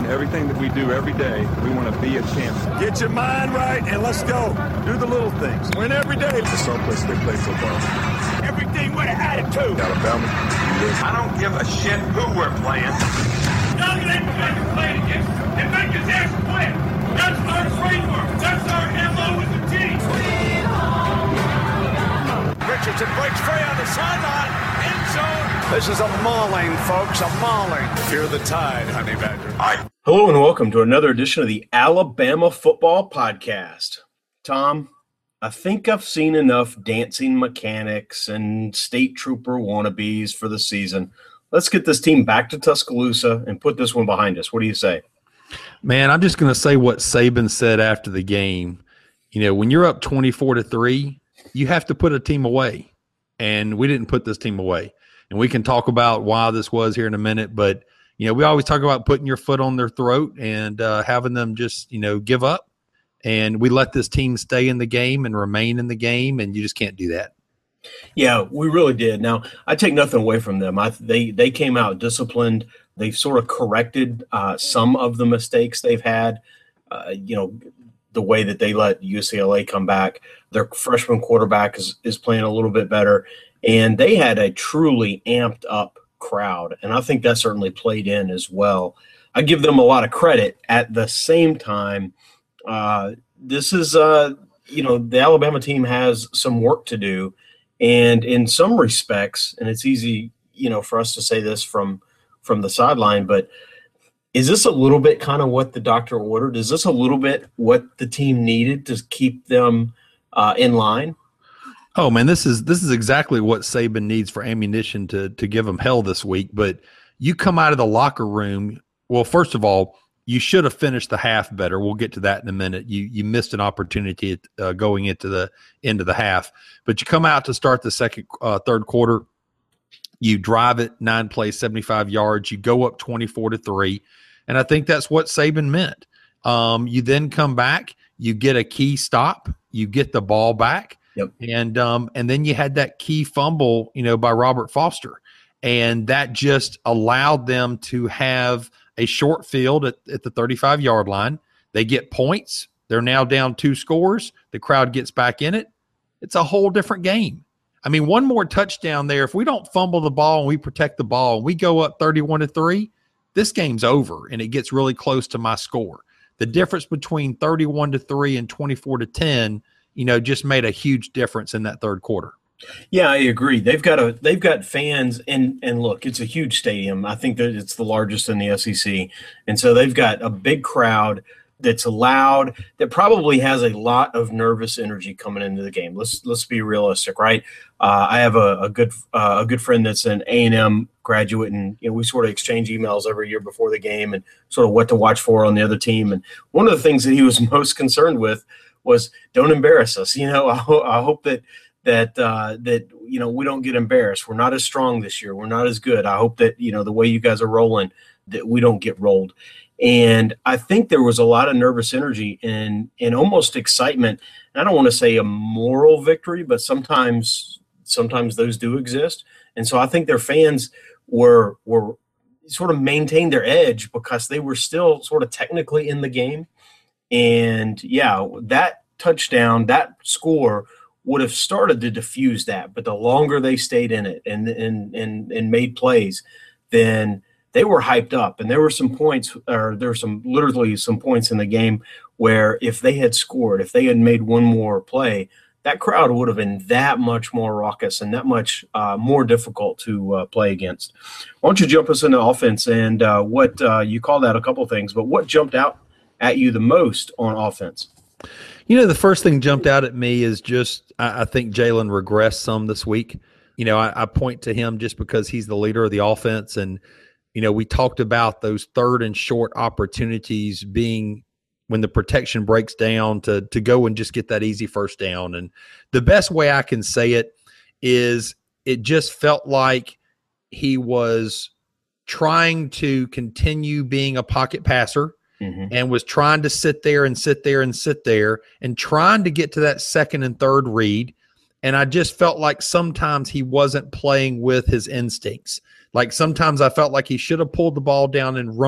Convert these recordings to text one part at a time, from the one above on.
everything that we do every day, we want to be a champion. Get your mind right and let's go. Do the little things. Win every day. It's a soft place they play football. Everything with an attitude. Alabama. I don't give a shit who we're playing. Young and everybody playing against and make his ass quit. That's our framework. That's our MO with the team. Richardson breaks free on the sideline. End zone. This is a mauling, folks, a mauling. Fear the tide, Honey Badger. Hello and welcome to another edition of the Alabama Football Podcast. Tom, I think I've seen enough dancing mechanics and state trooper wannabes for the season. Let's get this team back to Tuscaloosa and put this one behind us. What do you say? Man, I'm just going to say what Saban said after the game. You know, when you're up 24-3, you have to put a team away. And we didn't put this team away. And we can talk about why this was here in a minute. But, you know, we always talk about putting your foot on their throat and having them just, you know, give up. And we let this team stay in the game and remain in the game, and you just can't do that. Yeah, we really did. Now, I take nothing away from them. They came out disciplined. They've sort of corrected some of the mistakes they've had, the way that they let UCLA come back. Their freshman quarterback is playing a little bit better, and they had a truly amped up crowd, and I think that certainly played in as well. I give them a lot of credit. At the same time, this is, the Alabama team has some work to do. And in some respects, and it's easy, for us to say this from the sideline, but is this a little bit kind of what the doctor ordered? Is this a little bit what the team needed to keep them in line? Oh man, this is exactly what Saban needs for ammunition to give them hell this week. But you come out of the locker room. Well, first of all, you should have finished the half better. We'll get to that in a minute. You missed an opportunity going into the end of the half. But you come out to start the third quarter. You drive it 9 plays, 75 yards. You go up 24-3. And I think that's what Saban meant. You then come back. You get a key stop. You get the ball back. Yep. And then you had that key fumble, by Robert Foster. And that just allowed them to have a short field at the 35-yard line. They get points. They're now down 2 scores. The crowd gets back in it. It's a whole different game. I mean, one more touchdown there. If we don't fumble the ball and we protect the ball and we go up 31-3, this game's over and it gets really close to my score. The difference between 31-3 and 24-10, just made a huge difference in that third quarter. Yeah, I agree. They've got fans, and look, it's a huge stadium. I think that it's the largest in the SEC, and so they've got a big crowd that's loud, that probably has a lot of nervous energy coming into the game. Let's be realistic, right? I have a good friend that's an A&M graduate, and we sort of exchange emails every year before the game and sort of what to watch for on the other team. And one of the things that he was most concerned with was, don't embarrass us. I hope that we don't get embarrassed. We're not as strong this year. We're not as good. I hope that the way you guys are rolling, that we don't get rolled. And I think there was a lot of nervous energy and almost excitement. And I don't want to say a moral victory, but sometimes those do exist. And so I think their fans were sort of maintained their edge because they were still sort of technically in the game. And yeah, that touchdown, that score would have started to diffuse that, but the longer they stayed in it and made plays, then they were hyped up. And there were some points, or there were literally some points in the game where if they had scored, if they had made one more play, that crowd would have been that much more raucous and that much more difficult to play against. Why don't you jump us into offense and what you called out a couple of things, but what jumped out at you the most on offense? The first thing jumped out at me is just I think Jalen regressed some this week. I point to him just because he's the leader of the offense. And, we talked about those third and short opportunities being when the protection breaks down to go and just get that easy first down. And the best way I can say it is it just felt like he was trying to continue being a pocket passer. Mm-hmm. And was trying to sit there and trying to get to that second and third read. And I just felt like sometimes he wasn't playing with his instincts. Like sometimes I felt like he should have pulled the ball down and run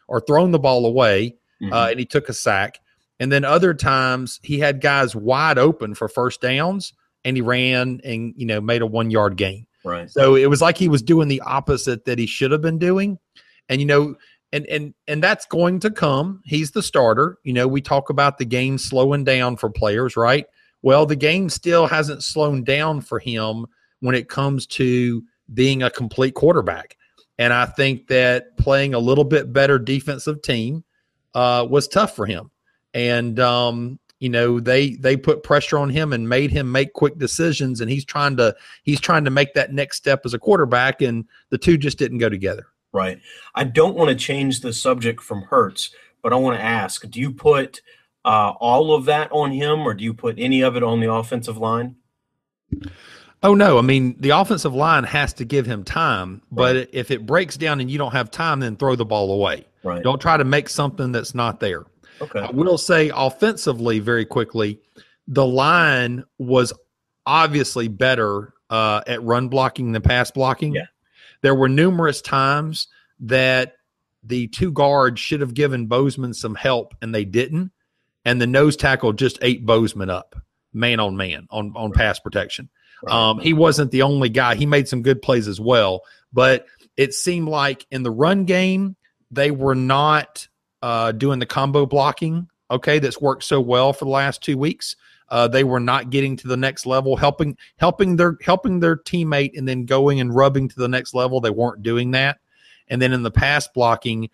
or thrown the ball away, and he took a sack. And then other times he had guys wide open for first downs, and he ran and, made a 1 yard gain. Right. So it was like he was doing the opposite that he should have been doing. And, and that's going to come. He's the starter. We talk about the game slowing down for players, right? Well, the game still hasn't slowed down for him when it comes to being a complete quarterback. And I think that playing a little bit better defensive team was tough for him. And, they put pressure on him and made him make quick decisions. And he's trying to make that next step as a quarterback. And the two just didn't go together. Right. I don't want to change the subject from Hurts, but I want to ask, do you put all of that on him, or do you put any of it on the offensive line? Oh, no. I mean, the offensive line has to give him time, but if it breaks down and you don't have time, then throw the ball away. Right. Don't try to make something that's not there. Okay. I will say offensively, very quickly, the line was obviously better at run blocking than pass blocking. Yeah. There were numerous times that the two guards should have given Bozeman some help, and they didn't. And the nose tackle just ate Bozeman up, man on man, on pass protection. Right. He wasn't the only guy. He made some good plays as well. But it seemed like in the run game, they were not doing the combo blocking, that's worked so well for the last 2 weeks. They were not getting to the next level, helping their teammate and then going and rubbing to the next level. They weren't doing that. And then in the pass blocking,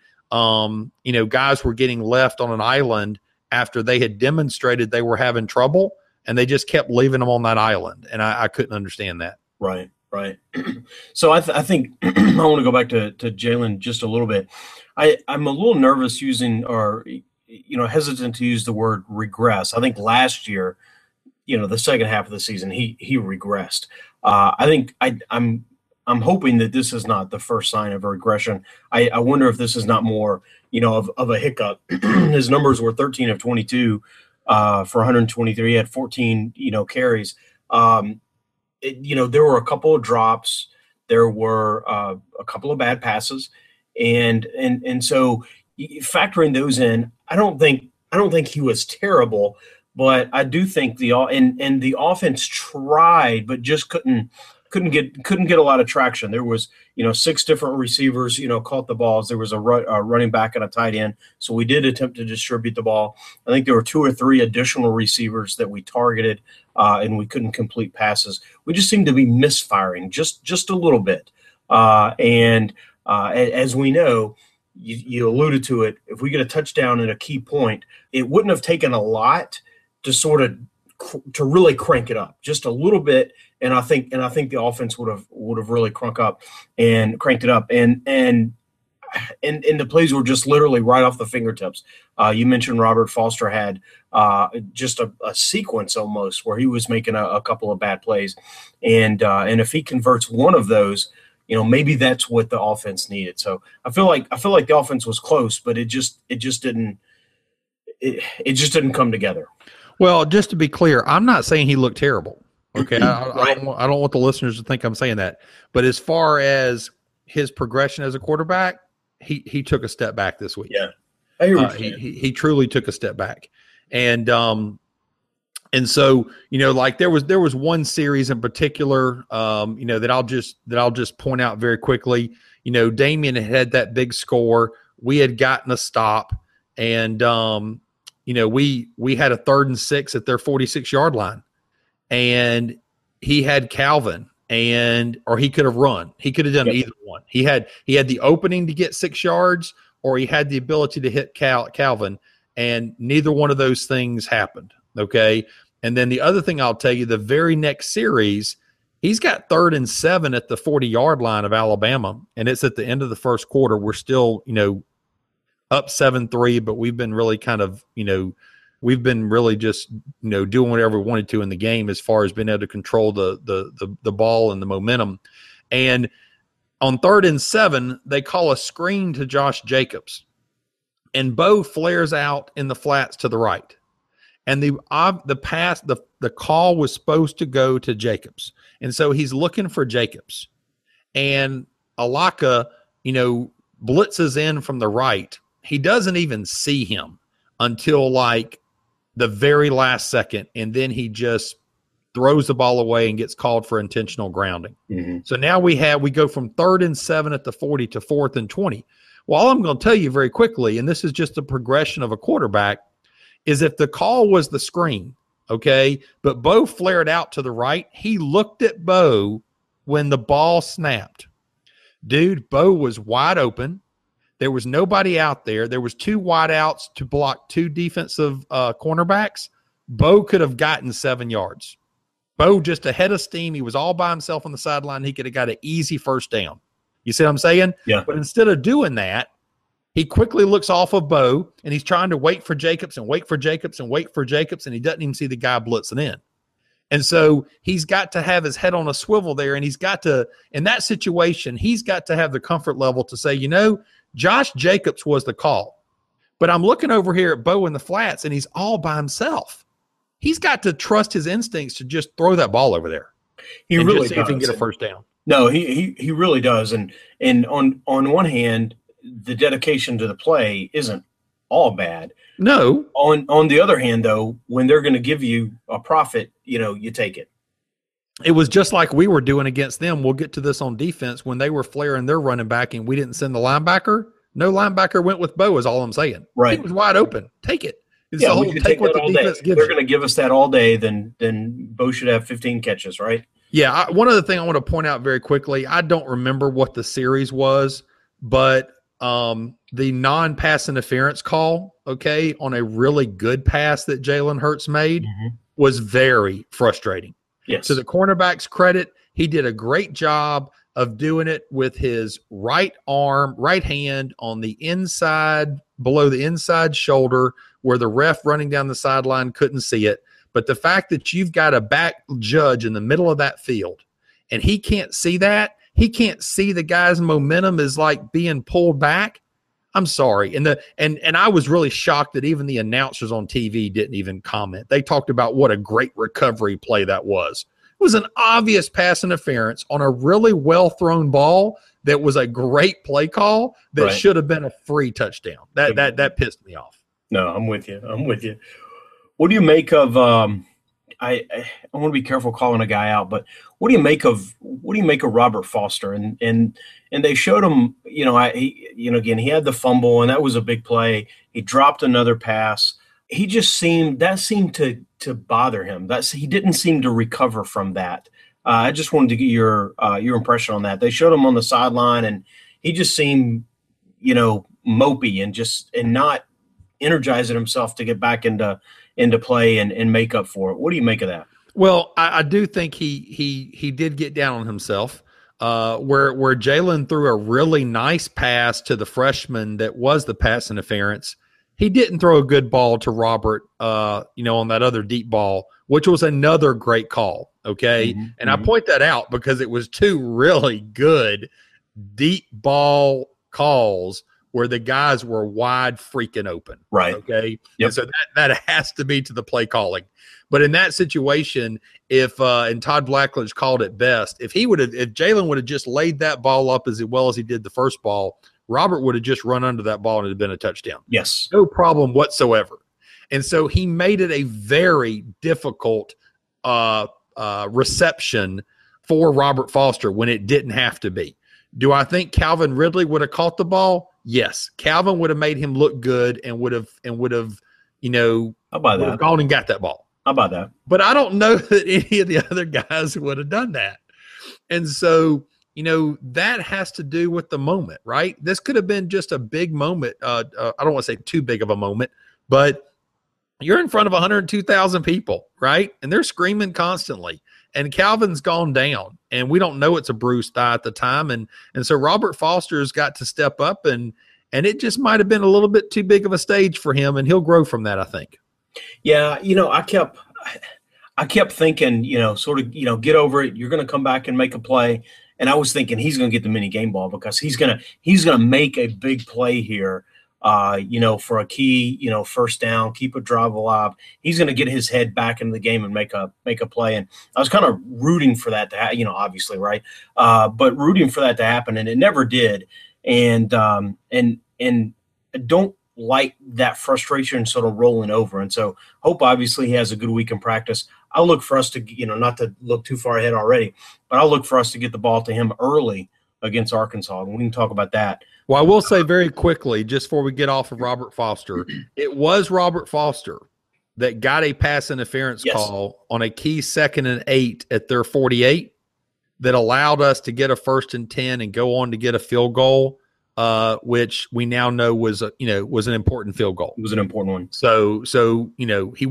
guys were getting left on an island after they had demonstrated they were having trouble, and they just kept leaving them on that island. And I couldn't understand that. Right. So I think I want to go back to Jalen just a little bit. I'm a little nervous using, or hesitant to use the word regress. I think last year, the second half of the season, he regressed. I think I'm hoping that this is not the first sign of a regression. I wonder if this is not more, of a hiccup. His numbers were 13 of 22 for 123. He had 14, carries. There were a couple of drops. There were a couple of bad passes, and so factoring those in, I don't think he was terrible, but I do think the offense tried, but just couldn't get a lot of traction. There was 6 different receivers caught the balls. There was a running back and a tight end, so we did attempt to distribute the ball. I think there were 2 or 3 additional receivers that we targeted, and we couldn't complete passes. We just seemed to be misfiring just a little bit. As we know, you alluded to it, if we get a touchdown at a key point, it wouldn't have taken a lot to really crank it up just a little bit. And I think the offense would have really cranked it up. And the plays were just literally right off the fingertips. You mentioned Robert Foster had just a sequence almost where he was making a couple of bad plays. And if he converts one of those, maybe that's what the offense needed. So I feel like the offense was close, but it just didn't come together. Well, just to be clear, I'm not saying he looked terrible. Okay, I don't want the listeners to think I'm saying that. But as far as his progression as a quarterback, he took a step back this week. Yeah, I hear what you're saying. He truly took a step back, and so like there was one series in particular, that I'll just point out very quickly. Damian had that big score. We had gotten a stop, and we had a 3rd and 6 at their 46-yard line. And he had Calvin, or he could have run. He could have done either one. He had the opening to get 6 yards, or he had the ability to hit Calvin, and neither one of those things happened. Okay. And then the other thing I'll tell you, the very next series, he's got 3rd and 7 at the 40-yard line of Alabama, and it's at the end of the first quarter. We're still, up 7-3, but we've been really kind of, we've been really just, doing whatever we wanted to in the game as far as being able to control the ball and the momentum. And on 3rd and 7, they call a screen to Josh Jacobs, and Bo flares out in the flats to the right. And the call was supposed to go to Jacobs. And so he's looking for Jacobs, and Alaka, blitzes in from the right. he doesn't even see him until like the very last second, and then he just throws the ball away and gets called for intentional grounding. So now we go from 3rd and 7 at the 40 to 4th and 20. Well, all I'm going to tell you very quickly, and this is just a progression of a quarterback, is if the call was the screen, okay, but Bo flared out to the right, he looked at Bo when the ball snapped. Dude, Bo was wide open. There was nobody out there. There was 2 wideouts to block 2 defensive cornerbacks. Bo could have gotten 7 yards. Bo just ahead of steam. He was all by himself on the sideline. He could have got an easy first down. You see what I'm saying? Yeah. But instead of doing that, he quickly looks off of Bo, and he's trying to wait for Jacobs and wait for Jacobs and wait for Jacobs, and he doesn't even see the guy blitzing in. And so he's got to have his head on a swivel there, and he's got to, in that situation, he's got to have the comfort level to say, Josh Jacobs was the call. But I'm looking over here at Bo in the flats, and he's all by himself. He's got to trust his instincts to just throw that ball over there. He really see does. if he can get a first down. No, he really does. And on one hand, the dedication to the play isn't all bad. No. On the other hand, though, when they're going to give you a profit, you take it. It was just like we were doing against them. We'll get to this on defense when they were flaring their running back and we didn't send the linebacker. No linebacker went with Bo is all I'm saying. Right. He was wide open. Take it. It's Yeah, the we whole could take what the all defense day. gives They're you. going to give us that all day, then Bo should have 15 catches, right? Yeah, one other thing I want to point out very quickly, I don't remember what the series was, but the non-pass interference call, okay, on a really good pass that Jalen Hurts made was very frustrating. Yes. To the cornerback's credit, he did a great job of doing it with his right hand on the inside, below the inside shoulder, where the ref running down the sideline couldn't see it. But the fact that you've got a back judge in the middle of that field and he can't see that, he can't see the guy's momentum is like being pulled back. I'm sorry. And I was really shocked that even the announcers on TV didn't even comment. They talked about what a great recovery play that was. It was an obvious pass interference on a really well thrown ball that was a great play call that should have been a free touchdown. That pissed me off. No, I'm with you. What do you make of I want to be careful calling a guy out, but what do you make of Robert Foster? And they showed him, again, he had the fumble and that was a big play. He dropped another pass. He just seemed to bother him. He didn't seem to recover from that. I just wanted to get your impression on that. They showed him on the sideline and he just seemed, mopey and not energizing himself to get back into play and make up for it. What do you make of that? Well, I do think he did get down on himself. Where Jalen threw a really nice pass to the freshman that was the pass interference. He didn't throw a good ball to Robert, on that other deep ball, which was another great call. Okay. I point that out because it was 2 really good deep ball calls where the guys were wide freaking open. Right. Okay. Yep. And so that has to be to the play calling. But in that situation, and Todd Blackledge called it best, if Jalen would have just laid that ball up as well as he did the first ball, Robert would have just run under that ball and it had been a touchdown. Yes. No problem whatsoever. And so he made it a very difficult reception for Robert Foster when it didn't have to be. Do I think Calvin Ridley would have caught the ball? Yes. Calvin would have made him look good and would have gone and got that ball. How about that? But I don't know that any of the other guys would have done that. And so, that has to do with the moment, right? This could have been just a big moment. I don't want to say too big of a moment, but you're in front of 102,000 people, right? And they're screaming constantly. And Calvin's gone down, and we don't know it's a bruised thigh at the time. And so Robert Foster's got to step up, and it just might have been a little bit too big of a stage for him, and he'll grow from that, I think. Yeah, I kept thinking, get over it. You're going to come back and make a play. And I was thinking he's going to get the mini game ball because he's going to make a big play here. For a key, first down, keep a drive alive. He's going to get his head back into the game and make a play. And I was kind of rooting for that to happen, obviously, right? But rooting for that to happen, and it never did. And don't like that frustration sort of rolling over. And so hope obviously he has a good week in practice. I'll look for us to, not to look too far ahead already, but I'll look for us to get the ball to him early against Arkansas. And we can talk about that. Well, I will say very quickly, just before we get off of Robert Foster, it was Robert Foster that got a pass interference call on a key 2nd and 8 at their 48 that allowed us to get a 1st and 10 and go on to get a field goal, which we now know was an important field goal. It was an important one. So he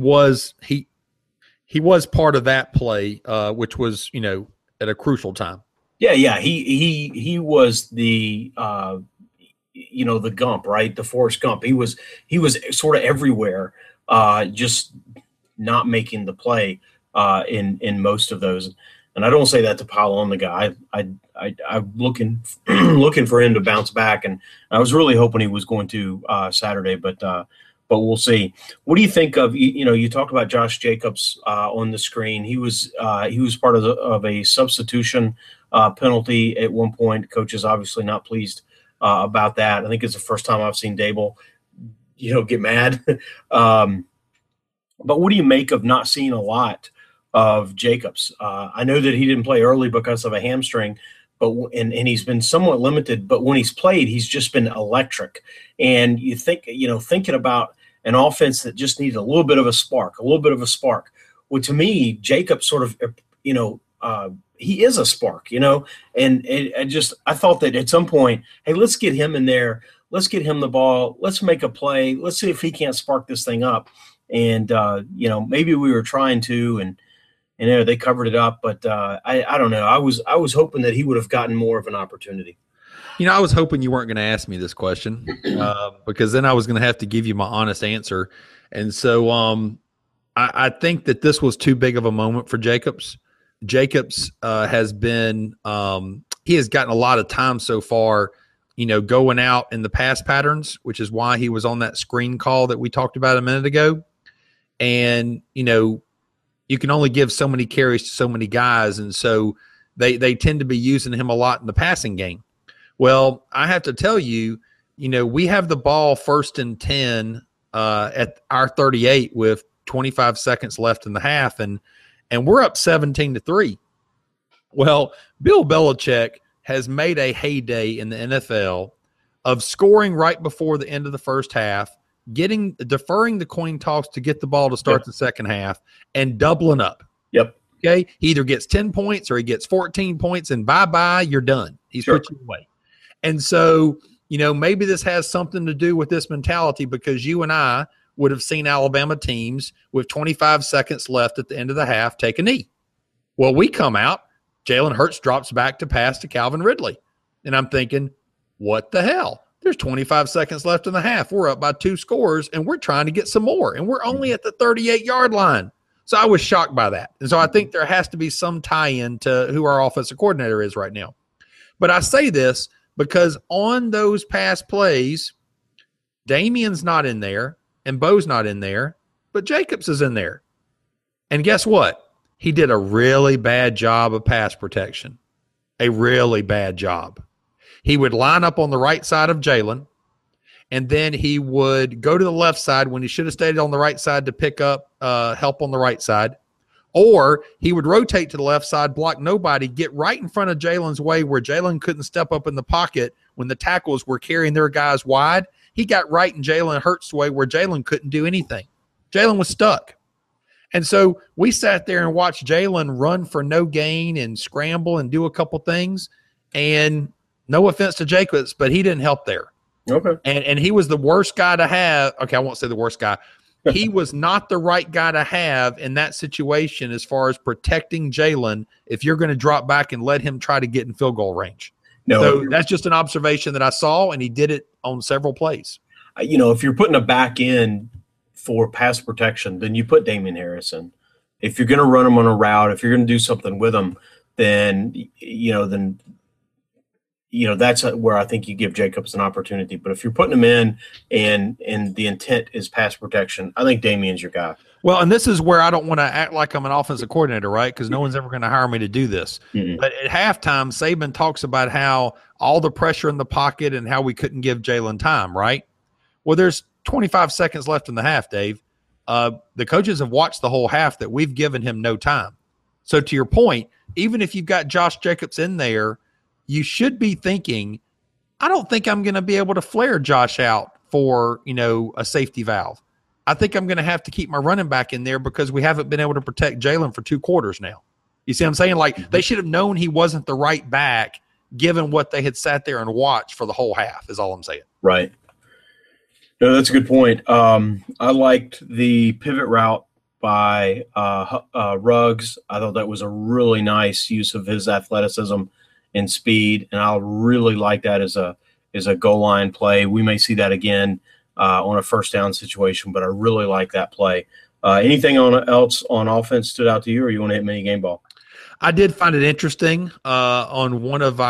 was part of that play, which was at a crucial time. Yeah. He was the the Gump, right? The Forrest Gump. He was sort of everywhere, just not making the play in most of those. And I don't say that to pile on the guy. I'm looking for him to bounce back, and I was really hoping he was going to Saturday, but we'll see. What do you think of you talked about Josh Jacobs on the screen? He was part of a substitution penalty at one point. Coach is obviously not pleased about that. I think it's the first time I've seen Dable, get mad. But what do you make of not seeing a lot of Jacobs? I know that he didn't play early because of a hamstring, but he's been somewhat limited. But when he's played, he's just been electric. And you think, thinking about an offense that just needs a little bit of a spark. Well, to me, Jacobs sort of, he is a spark, and I thought that at some point, hey, let's get him in there. Let's get him the ball. Let's make a play. Let's see if he can't spark this thing up. And, maybe we were trying to, and they covered it up, but I don't know. I was hoping that he would have gotten more of an opportunity. I was hoping you weren't going to ask me this question because then I was going to have to give you my honest answer. And so I think that this was too big of a moment for Jacobs. Jacobs has been he has gotten a lot of time so far, going out in the pass patterns, which is why he was on that screen call that we talked about a minute ago. And, you can only give so many carries to so many guys. And so they tend to be using him a lot in the passing game. Well, I have to tell you, we have the ball 1st and 10 at our 38 with 25 seconds left in the half. And we're up 17-3. Well, Bill Belichick has made a heyday in the NFL of scoring right before the end of the first half, deferring the coin toss to get the ball to start the second half, and doubling up. Yep. Okay. He either gets 10 points or he gets 14 points, and bye-bye, you're done. He's put you away. And so, maybe this has something to do with this mentality, because you and I would have seen Alabama teams with 25 seconds left at the end of the half take a knee. Well, we come out, Jalen Hurts drops back to pass to Calvin Ridley. And I'm thinking, what the hell? There's 25 seconds left in the half. We're up by 2 scores, and we're trying to get some more. And we're only at the 38-yard line. So I was shocked by that. And so I think there has to be some tie-in to who our offensive coordinator is right now. But I say this because on those pass plays, Damien's not in there and Bo's not in there, but Jacobs is in there. And guess what? He did a really bad job of pass protection. A really bad job. He would line up on the right side of Jalen, and then he would go to the left side when he should have stayed on the right side to pick up help on the right side. Or he would rotate to the left side, block nobody, get right in front of Jalen's way where Jalen couldn't step up in the pocket when the tackles were carrying their guys wide. He got right in Jalen Hurts' way where Jalen couldn't do anything. Jalen was stuck. And so we sat there and watched Jalen run for no gain and scramble and do a couple things. And no offense to Jacobs, but he didn't help there. Okay. And he was the worst guy to have. Okay, I won't say the worst guy. He was not the right guy to have in that situation as far as protecting Jalen if you're going to drop back and let him try to get in field goal range. No, so that's just an observation that I saw, and he did it on several plays. If you're putting a back end for pass protection, then you put Damien Harris in. If you're going to run him on a route, if you're going to do something with him, then that's where I think you give Jacobs an opportunity. But if you're putting him in and the intent is pass protection, I think Damien's your guy. Well, and this is where I don't want to act like I'm an offensive coordinator, right? Because no one's ever going to hire me to do this. Mm-hmm. But at halftime, Saban talks about how all the pressure in the pocket and how we couldn't give Jalen time, right? Well, there's 25 seconds left in the half, Dave. The coaches have watched the whole half that we've given him no time. So to your point, even if you've got Josh Jacobs in there, you should be thinking, I don't think I'm going to be able to flare Josh out for, a safety valve. I think I'm going to have to keep my running back in there because we haven't been able to protect Jalen for 2 quarters now. You see what I'm saying? Like, they should have known he wasn't the right back given what they had sat there and watched for the whole half, is all I'm saying. Right. No, that's a good point. I liked the pivot route by Ruggs. I thought that was a really nice use of his athleticism and speed, and I really like that as a goal line play. We may see that again on a first down situation, but I really like that play. Anything else on offense stood out to you, or you want to hit mini game ball? I did find it interesting on one of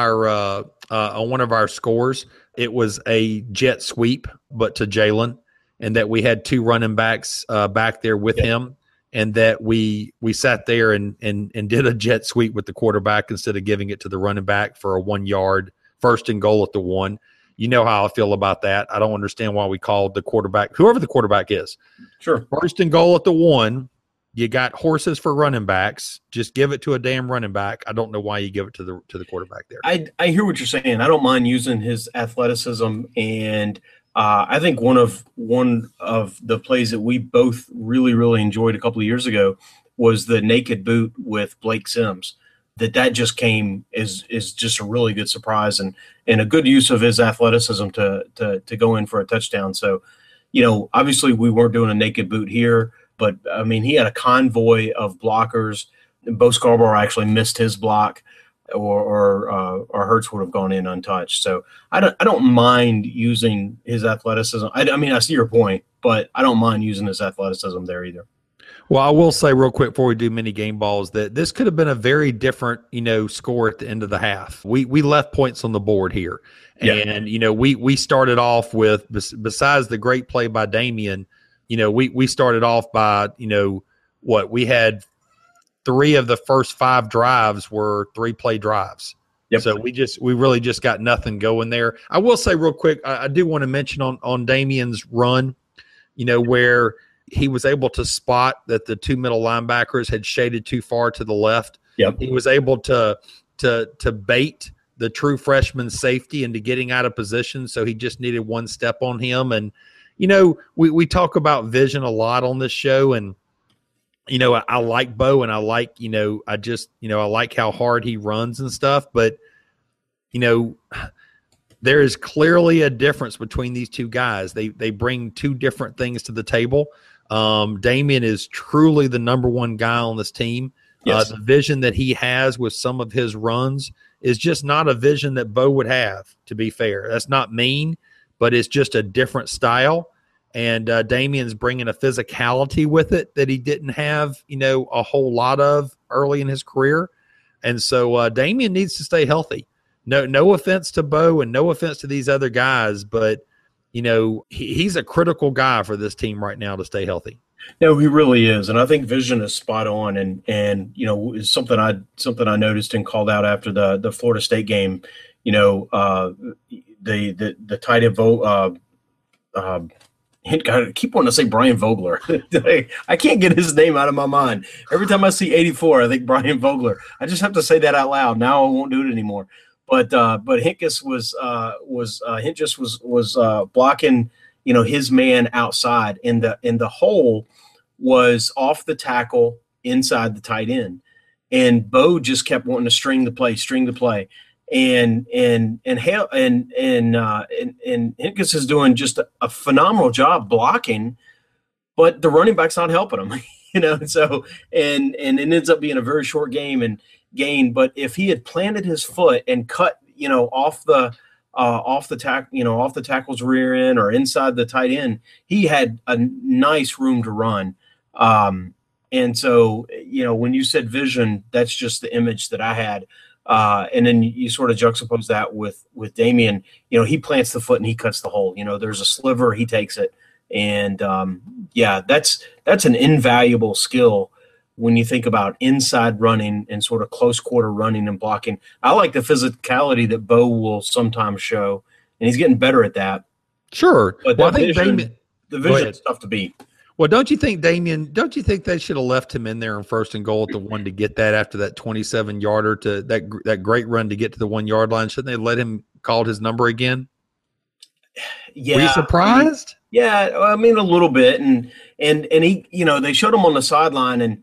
our scores. It was a jet sweep, but to Jalen, and that we had 2 running backs back there with him, and that we sat there and did a jet sweep with the quarterback instead of giving it to the running back for a 1-yard first and goal at the 1. You know how I feel about that. I don't understand why we called the quarterback, whoever the quarterback is. Sure. First and goal at the 1. You got horses for running backs. Just give it to a damn running back. I don't know why you give it to the quarterback there. I hear what you're saying. I don't mind using his athleticism, and I think one of the plays that we both really, really enjoyed a couple of years ago was the naked boot with Blake Sims. That just came is just a really good surprise and a good use of his athleticism to go in for a touchdown. So, obviously we weren't doing a naked boot here, but I mean, he had a convoy of blockers. Bo Scarborough actually missed his block, or Hurts would have gone in untouched. So I don't mind using his athleticism. I mean, I see your point, but I don't mind using his athleticism there either. Well, I will say real quick before we do mini game balls that this could have been a very different, score at the end of the half. We left points on the board here. Yeah. And, we started off with, besides the great play by Damian, we started off by, we had 3 of the first 5 drives were 3-play drives. Yep. So we really just got nothing going there. I will say real quick, I do want to mention on Damian's run, where he was able to spot that the 2 middle linebackers had shaded too far to the left. Yep. He was able to bait the true freshman safety into getting out of position, so he just needed 1 step on him. And, we talk about vision a lot on this show, and, I like Bo, and I like, I like how hard he runs and stuff, but, there is clearly a difference between these 2 guys. They bring 2 different things to the table. Damian is truly the number 1 guy on this team. Yes. The vision that he has with some of his runs is just not a vision that Bo would have, to be fair. That's not mean, but it's just a different style. And Damian's bringing a physicality with it that he didn't have, a whole lot of early in his career. And so Damian needs to stay healthy. No offense to Bo and no offense to these other guys, but he's a critical guy for this team right now to stay healthy. No, he really is, and I think vision is spot on. And is something I noticed and called out after the Florida State game. The tight end I keep wanting to say Brian Vogler. I can't get his name out of my mind. Every time I see 84, I think Brian Vogler. I just have to say that out loud. Now I won't do it anymore. But Hintges was blocking, his man outside, and the hole was off the tackle inside the tight end, and Bo just kept wanting to string the play, and Hintges is doing just a phenomenal job blocking, but the running back's not helping him, So and it ends up being a very short game and gain. But if he had planted his foot and cut, off the tackle's rear end or inside the tight end, he had a nice room to run. And so, when you said vision, that's just the image that I had. And then you sort of juxtapose that with Damian. He plants the foot and he cuts the hole. There's a sliver, he takes it. And that's an invaluable skill when you think about inside running and sort of close quarter running and blocking. I like the physicality that Bo will sometimes show, and he's getting better at that. Sure. But I think division's tough to beat. Well, don't you think they should have left him in there in 1st and goal at the 1 to get that after that 27-yarder to that great run to get to the 1 yard line? Shouldn't they let him call his number again? Yeah. Were you surprised? Yeah, I mean a little bit, and he, they showed him on the sideline, and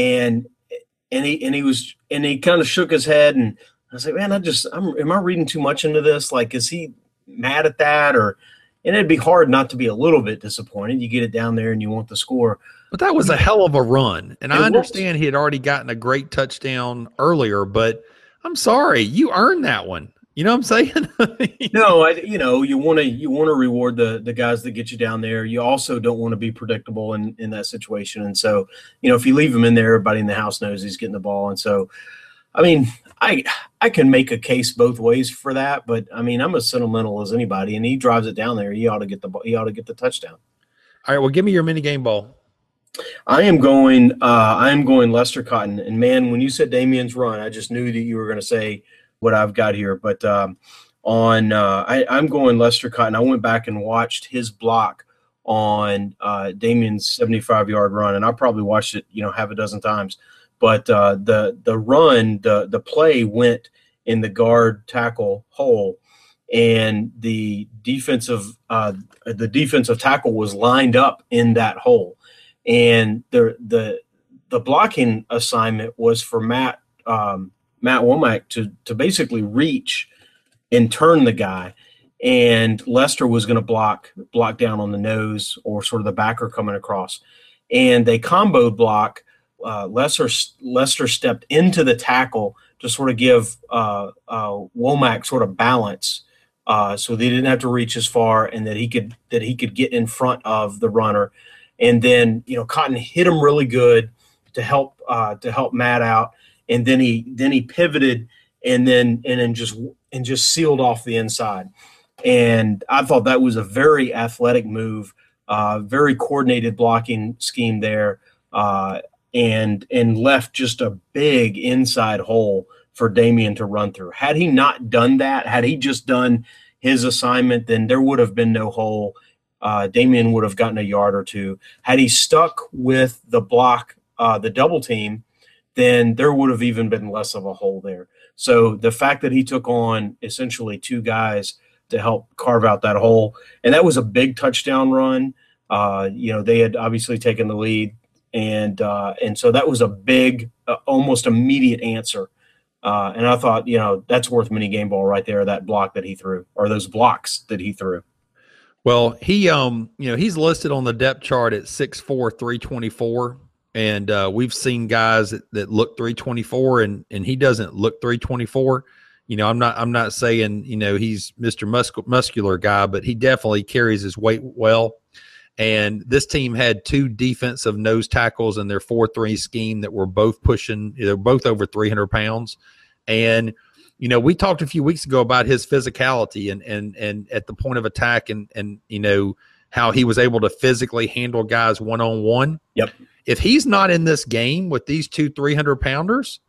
he kind of shook his head, and I was like, man, am I reading too much into this? Like, is he mad at that, and it'd be hard not to be a little bit disappointed. You get it down there and you want the score. But that was a hell of a run, and I understand he had already gotten a great touchdown earlier, but I'm sorry, you earned that one. You know what I'm saying? No, you want to reward the guys that get you down there. You also don't want to be predictable in that situation. And so, if you leave him in there, everybody in the house knows he's getting the ball. And so, I mean, I can make a case both ways for that, but I mean, I'm as sentimental as anybody, and he drives it down there. He ought to get the touchdown. All right, well, give me your mini game ball. I am going Lester Cotton. And man, when you said Damien's run, I just knew that you were going to say what I've got here, but I'm going Lester Cotton. I went back and watched his block on Damien's 75-yard run, and I probably watched it, half a dozen times. But the run, the play went in the guard tackle hole, and the defensive tackle was lined up in that hole, and the blocking assignment was for Matt Womack to basically reach and turn the guy, and Lester was going to block down on the nose or sort of the backer coming across, and they comboed block. Lester stepped into the tackle to sort of give Womack sort of balance, so they didn't have to reach as far, and that he could get in front of the runner, and then Cotton hit him really good to help Matt out. And then he pivoted and then just sealed off the inside. And I thought that was a very athletic move, very coordinated blocking scheme there, and left just a big inside hole for Damien to run through. Had he not done that, had he just done his assignment, then there would have been no hole. Damien would have gotten a yard or two. Had he stuck with the block, the double team, then there would have even been less of a hole there. So the fact that he took on essentially two guys to help carve out that hole, and that was a big touchdown run. They had obviously taken the lead, and so that was a big, almost immediate answer. And I thought, that's worth mini game ball right there, that block that he threw, or those blocks that he threw. Well, he's listed on the depth chart at 6'4", 324. And we've seen guys that look 324, and he doesn't look 324. I'm not saying he's Mr. Muscular guy, but he definitely carries his weight well. And this team had two defensive nose tackles in their 4-3 scheme that were both pushing. They're both over 300 pounds. And we talked a few weeks ago about his physicality and at the point of attack, and how he was able to physically handle guys one-on-one. Yep. If he's not in this game with these two 300-pounders,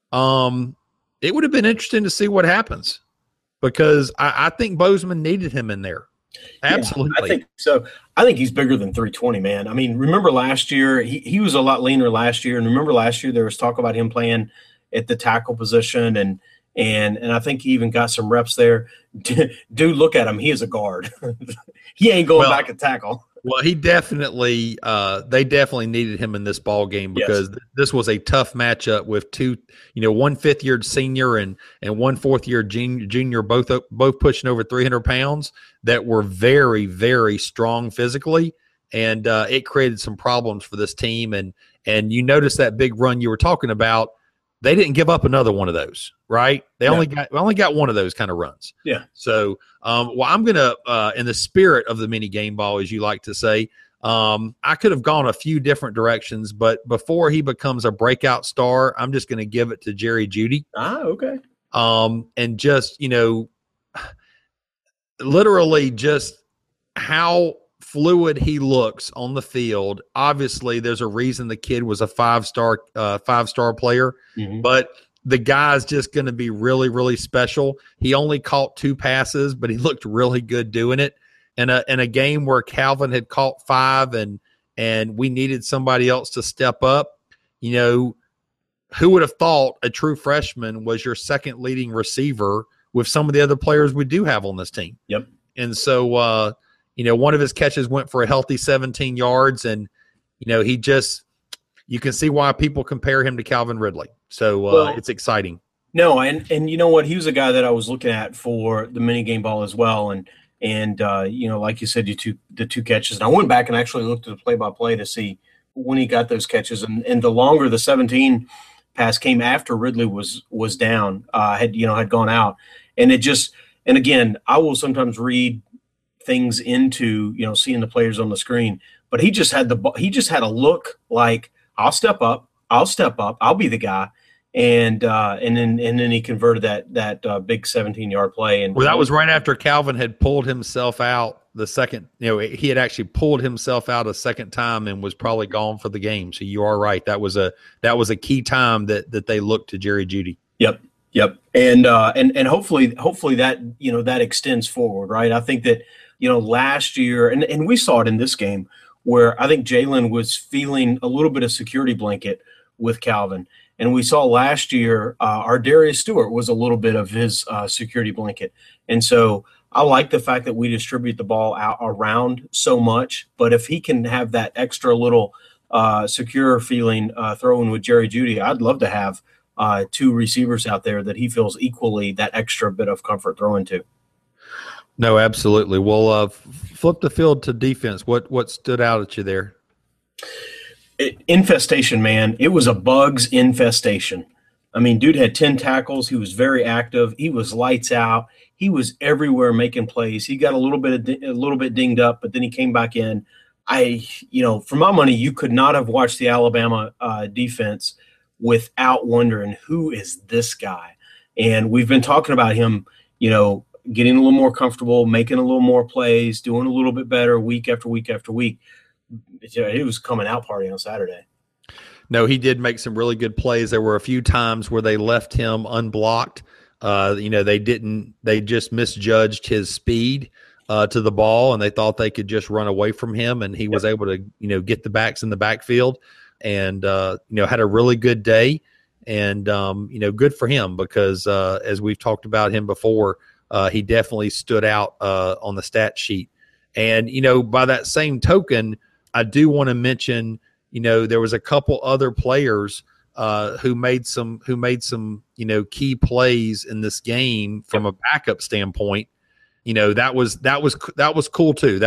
it would have been interesting to see what happens, because I think Bozeman needed him in there. Absolutely. Yeah, I think so. I think he's bigger than 320, man. I mean, remember last year, he was a lot leaner last year. And remember last year, there was talk about him playing at the tackle position, and I think he even got some reps there. Dude, look at him. He is a guard. He ain't going back at tackle. Well, he definitely they definitely needed him in this ball game, because this was a tough matchup with two, one fifth-year senior and one fourth-year junior, both pushing over 300 pounds, that were very, very strong physically, and it created some problems for this team. And you notice that big run you were talking about, they didn't give up another one of those, right? They only got one of those kind of runs. Yeah. So, I'm going to, in the spirit of the mini game ball, as you like to say, I could have gone a few different directions, but before he becomes a breakout star, I'm just going to give it to Jerry Jeudy. Okay. And just, literally just how fluid he looks on the field. Obviously, there's a reason the kid was a five-star player, but the guy's just going to be really, really special. He only caught 2 passes, but he looked really good doing it. in a game where Calvin had caught 5 and we needed somebody else to step up. You know, who would have thought a true freshman was your second leading receiver with some of the other players we do have on this team? Yep. And so, you know, one of his catches went for a healthy 17 yards, and, you know, you can see why people compare him to Calvin Ridley. So it's exciting. No, and you know what? He was a guy that I was looking at for the mini game ball as well. And you know, like you said, the two catches. And I went back and actually looked at the play-by-play to see when he got those catches. And the longer the 17 pass came after Ridley was down, had gone out. And and again, I will sometimes read things into, you know, seeing the players on the screen, but he just had a look like, I'll step up, I'll be the guy. And then he converted that big 17-yard play. And that was right after Calvin had pulled himself out the second. You know, he had actually pulled himself out a second time and was probably gone for the game. So you are right. That was a key time that they looked to Jerry Jeudy. Yep. And hopefully that, you know, that extends forward, right? I think that, you know, last year, and we saw it in this game where I think Jalen was feeling a little bit of security blanket with Calvin. And we saw last year our Darius Stewart was a little bit of his security blanket. And so I like the fact that we distribute the ball out around so much. But if he can have that extra little secure feeling throwing with Jerry Jeudy, I'd love to have 2 receivers out there that he feels equally that extra bit of comfort throwing to. No, absolutely. Well, flip the field to defense. What stood out at you there? Infestation, man. It was a bugs infestation. I mean, dude had 10 tackles. He was very active. He was lights out. He was everywhere making plays. He got a little bit dinged up, but then he came back in. For my money, you could not have watched the Alabama defense without wondering, who is this guy? And we've been talking about him, you know, getting a little more comfortable, making a little more plays, doing a little bit better week after week after week. He was coming out party on Saturday. No, he did make some really good plays. There were a few times where they left him unblocked. You know, they just misjudged his speed to the ball, and they thought they could just run away from him, and he was able to, you know, get the backs in the backfield and, you know, had a really good day. And, you know, good for him because as we've talked about him before, he definitely stood out on the stat sheet. And, you know, by that same token, I do want to mention, you know, there was a couple other players who made some, you know, key plays in this game from a backup standpoint. You know, that was cool too.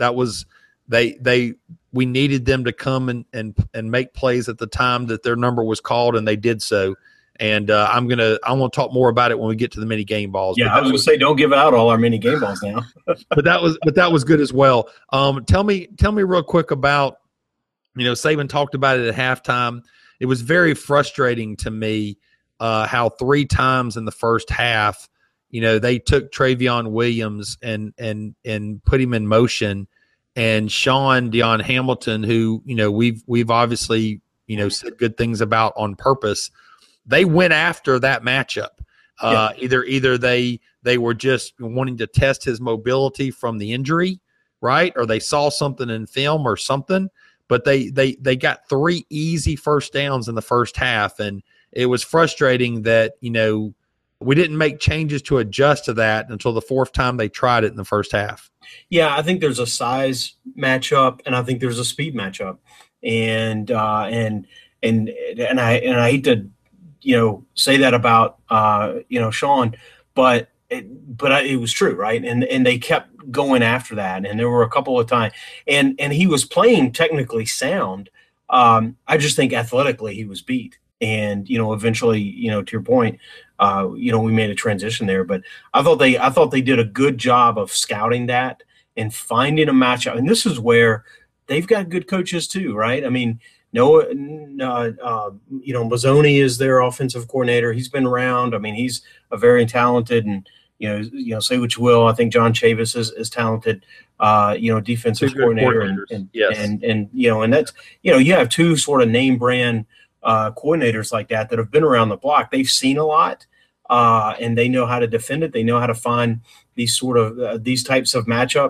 We needed them to come and make plays at the time that their number was called, and they did so. And I want to talk more about it when we get to the mini game balls. Yeah, I was going to say, don't give out all our mini game balls now. but that was good as well. Tell me real quick about, you know, Saban talked about it at halftime. It was very frustrating to me how 3 times in the first half, you know, they took Travion Williams and put him in motion, and Sean Deion Hamilton, who, you know, we've obviously, you know, said good things about on purpose. They went after that matchup. Either they were just wanting to test his mobility from the injury, right? Or they saw something in film or something. But they got 3 easy first downs in the first half, and it was frustrating that, you know, we didn't make changes to adjust to that until the 4th time they tried it in the first half. Yeah, I think there's a size matchup, and I think there's a speed matchup, and I hate to, you know, say that about you know, Sean, but it was true, right? And they kept going after that, and there were a couple of times, and he was playing technically sound. I just think athletically he was beat, and, you know, eventually, you know, to your point, you know, we made a transition there, but I thought they did a good job of scouting that and finding a matchup, and this is where they've got good coaches too, right? I mean, you know, Mazzoni is their offensive coordinator. He's been around. I mean, he's a very talented, and, you know, say what you will, I think John Chavis is talented, you know, defensive coordinator, and you know, and that's, you know, you have 2 sort of name brand coordinators like that have been around the block. They've seen a lot, and they know how to defend it. They know how to find these sort of these types of matchups.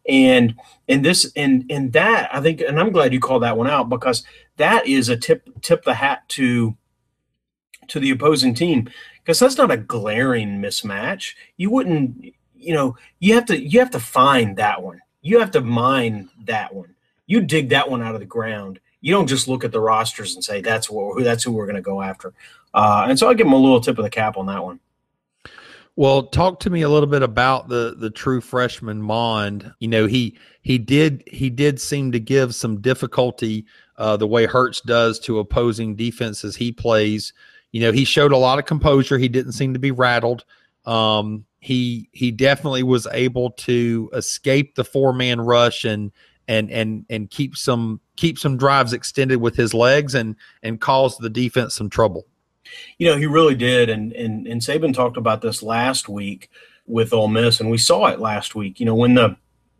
And that, I think, and I'm glad you called that one out, because that is a tip the hat to the opposing team, because that's not a glaring mismatch. You wouldn't, you have to find that one. You have to mine that one. You dig that one out of the ground. You don't just look at the rosters and say that's who we're going to go after. And so I give them a little tip of the cap on that one. Well, talk to me a little bit about the true freshman Mond. He did seem to give some difficulty the way Hurts does to opposing defenses he plays. He showed a lot of composure. He didn't seem to be rattled. He definitely was able to escape the 4-man rush and keep some drives extended with his legs and cause the defense some trouble. He really did, and Saban talked about this last week with Ole Miss, and we saw it last week. When the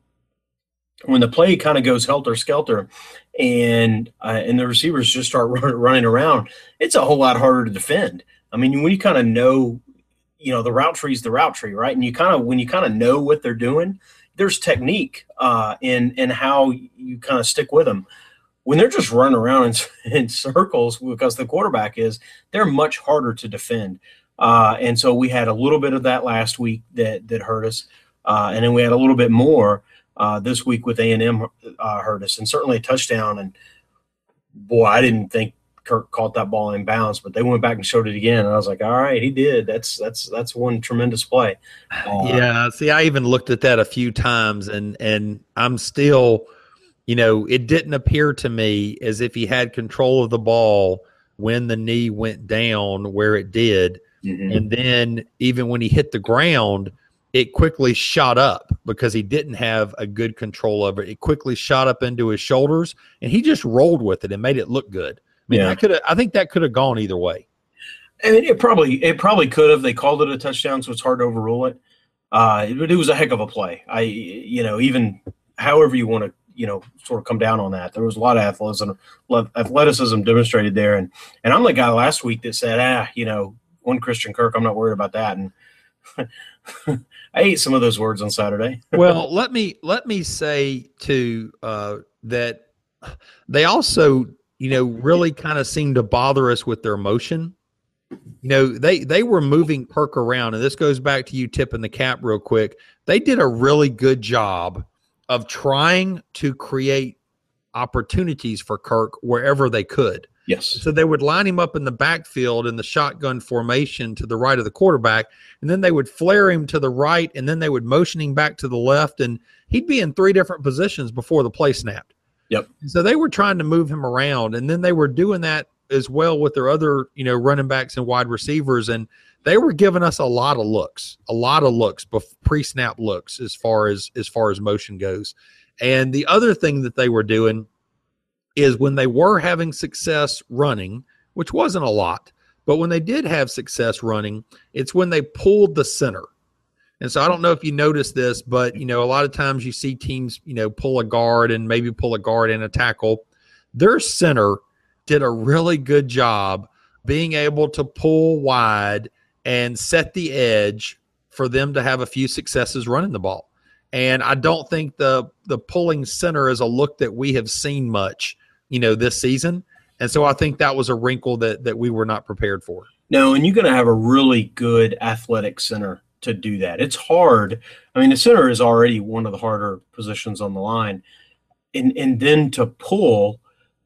play kind of goes helter skelter, and the receivers just start running around, it's a whole lot harder to defend. I mean, when you kind of know, the route tree is the route tree, right? And when you kind of know what they're doing, there's technique in how you kind of stick with them. When they're just running around in circles because the quarterback they're much harder to defend. And so we had a little bit of that last week that hurt us. And then we had a little bit more this week with A&M hurt us, and certainly a touchdown. And boy, I didn't think Kirk caught that ball in bounds, but they went back and showed it again. And I was like, all right, he did. That's one tremendous play. Yeah. See, I even looked at that a few times, and I'm still, it didn't appear to me as if he had control of the ball when the knee went down where it did. Mm-hmm. And then even when he hit the ground, it quickly shot up because he didn't have a good control of it. It quickly shot up into his shoulders, and he just rolled with it and made it look good. I mean, I think that could have gone either way. I mean, it probably could have. They called it a touchdown, so it's hard to overrule it. But it was a heck of a play. Even however you want to, sort of come down on that. There was a lot of athleticism demonstrated there. And I'm the guy last week that said, one Christian Kirk, I'm not worried about that. And I ate some of those words on Saturday. Well, let me say too that they also, really kind of seemed to bother us with their motion. They were moving Kirk around, and this goes back to you tipping the cap real quick. They did a really good job of trying to create opportunities for Kirk wherever they could. Yes. So they would line him up in the backfield in the shotgun formation to the right of the quarterback, and then they would flare him to the right, and then they would motion him back to the left, and he'd be in 3 different positions before the play snapped. Yep. So they were trying to move him around, and then they were doing that as well with their other, running backs and wide receivers, and they were giving us a lot of looks, pre-snap looks as far as motion goes. And the other thing that they were doing is when they were having success running, which wasn't a lot, but when they did have success running, it's when they pulled the center. And so I don't know if you noticed this, but, a lot of times you see teams, pull a guard and maybe pull a guard and a tackle. Their center did a really good job being able to pull wide and set the edge for them to have a few successes running the ball. And I don't think the pulling center is a look that we have seen much, this season. And so I think that was a wrinkle that we were not prepared for. No, and you're going to have a really good athletic center to do that. It's hard. I mean, the center is already one of the harder positions on the line. And then to pull,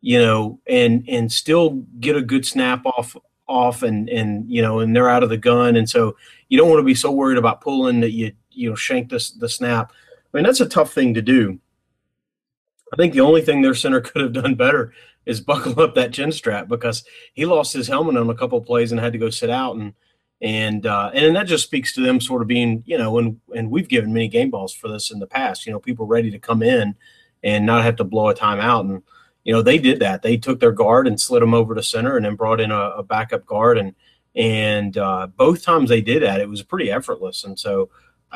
and still get a good snap off and they're out of the gun. And so you don't want to be so worried about pulling that you shank the snap. I mean, that's a tough thing to do. I think the only thing their center could have done better is buckle up that chin strap, because he lost his helmet on a couple of plays and had to go sit out. And that just speaks to them sort of being, and we've given many game balls for this in the past, people ready to come in and not have to blow a timeout. And, they did that. They took their guard and slid him over to center and then brought in a backup guard. And both times they did that, it was pretty effortless. And so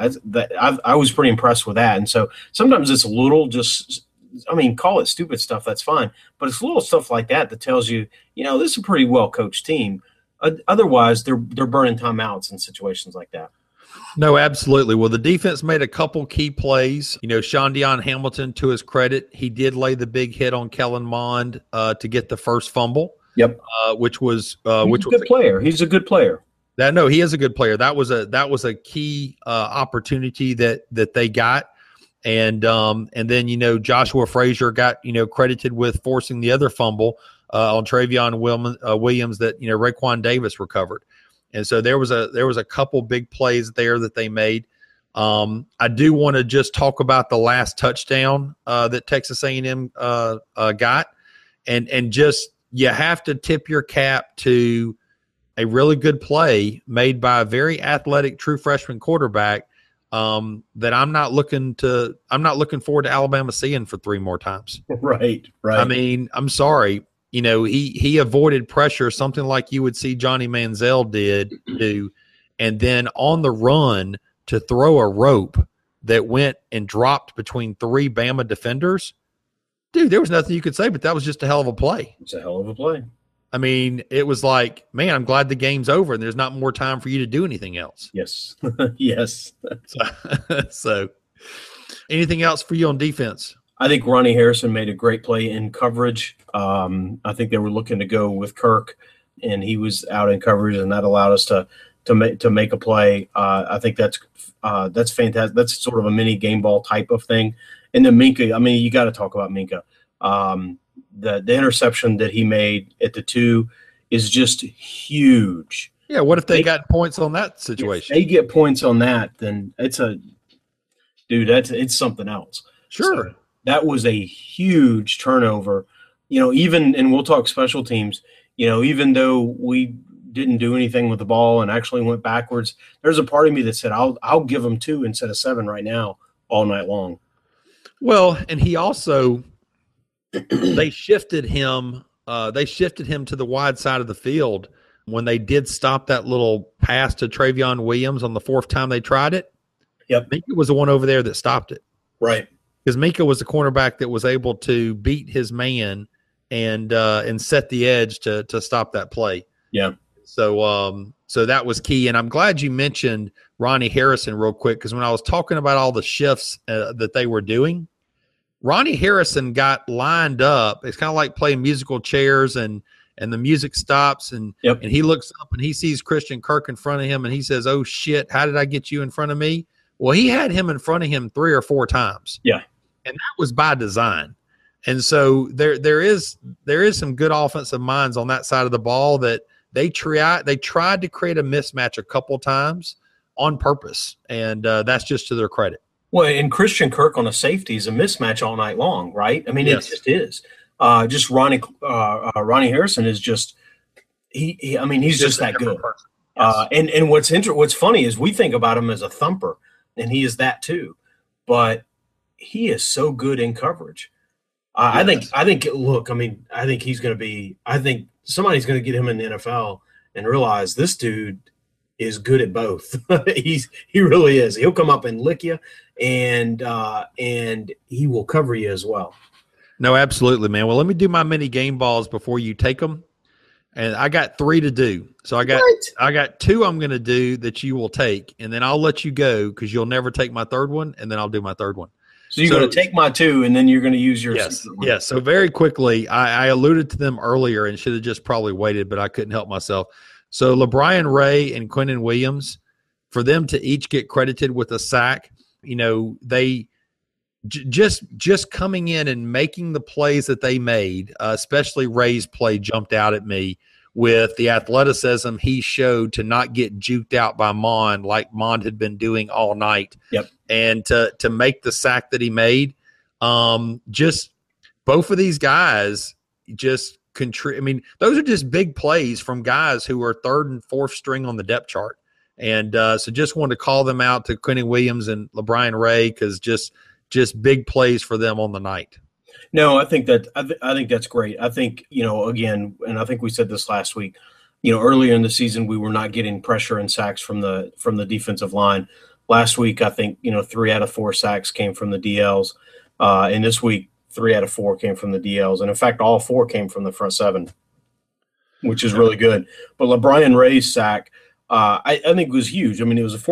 I was pretty impressed with that. And so sometimes it's a little call it stupid stuff, that's fine. But it's little stuff like that tells you, this is a pretty well-coached team. Otherwise, they're burning timeouts in situations like that. No, absolutely. Well, the defense made a couple key plays. Sean Dion Hamilton, to his credit, he did lay the big hit on Kellen Mond to get the first fumble. Yep. Which was He's a good player. He's a good player. He is a good player. That was a key opportunity that they got. And then, Joshua Frazier got, credited with forcing the other fumble on Travion Williams that, Raekwon Davis recovered. And so there was a couple big plays there that they made. I do want to just talk about the last touchdown that Texas A&M got. And just you have to tip your cap to a really good play made by a very athletic true freshman quarterback that I'm not looking forward to Alabama seeing for 3 more times. Right. I mean, I'm sorry. He avoided pressure, something like you would see Johnny Manziel do, and then on the run to throw a rope that went and dropped between 3 Bama defenders. Dude, there was nothing you could say, but that was just a hell of a play. It's a hell of a play. I mean, it was like, man, I'm glad the game's over and there's not more time for you to do anything else. Yes. Yes. So, anything else for you on defense? I think Ronnie Harrison made a great play in coverage. I think they were looking to go with Kirk, and he was out in coverage, and that allowed us to make a play. I think that's fantastic. That's sort of a mini game ball type of thing. And then Minkah, I mean, you got to talk about Minkah. The interception that he made at the 2 is just huge. Yeah, what if they got points on that situation? If they get points on that, then it's something else. Sure. So that was a huge turnover. And we'll talk special teams, even though we didn't do anything with the ball and actually went backwards, there's a part of me that said, I'll give them 2 instead of 7 right now all night long. Well, and he also they shifted him to the wide side of the field when they did stop that little pass to Travion Williams on the 4th time they tried it. Yep. Minkah was the one over there that stopped it. Right. Because Minkah was the cornerback that was able to beat his man and set the edge to stop that play. Yeah. So that was key. And I'm glad you mentioned Ronnie Harrison real quick, because when I was talking about all the shifts that they were doing, Ronnie Harrison got lined up. It's kind of like playing musical chairs, and the music stops, and he looks up and he sees Christian Kirk in front of him, and he says, "Oh shit, how did I get you in front of me?" Well, he had him in front of him 3 or 4 times. Yeah. And that was by design. And so there is some good offensive minds on that side of the ball that they tried to create a mismatch a couple times on purpose, and that's just to their credit. Well, and Christian Kirk on a safety is a mismatch all night long, right? I mean, It just is. Just Ronnie Harrison is just he's just that good. Yes. And what's funny is we think about him as a thumper, and he is that too, but he is so good in coverage. I think he's going to be. I think somebody's going to get him in the NFL and realize this dude is good at both. He really is. He'll come up and lick you, and he will cover you as well. No, absolutely, man. Well, let me do my mini game balls before you take them. And I got 3 to do. So I got 2 I'm going to do that you will take, and then I'll let you go because you'll never take my 3rd one, and then I'll do my 3rd one. So you're going to take my 2, and then you're going to use your Yes. So very quickly, I alluded to them earlier and should have just probably waited, but I couldn't help myself. So LeBrian Ray and Quinnen Williams, for them to each get credited with a sack, they just coming in and making the plays that they made, especially Ray's play jumped out at me with the athleticism he showed to not get juked out by Mond like Mond had been doing all night. Yep. And to make the sack that he made, just both of these guys just those are just big plays from guys who are 3rd and 4th string on the depth chart. And so just wanted to call them out to Quinnen Williams and LeBrian Ray because just big plays for them on the night. No, I think that's great. I think, again, and I think we said this last week, earlier in the season, we were not getting pressure and sacks from the defensive line. Last week, I think, 3 out of 4 sacks came from the DLs. And this week, 3 out of 4 came from the DLs. And in fact, all 4 came from the front 7, which is really good. But LeBrian Ray's sack, I think it was huge. I mean, it was a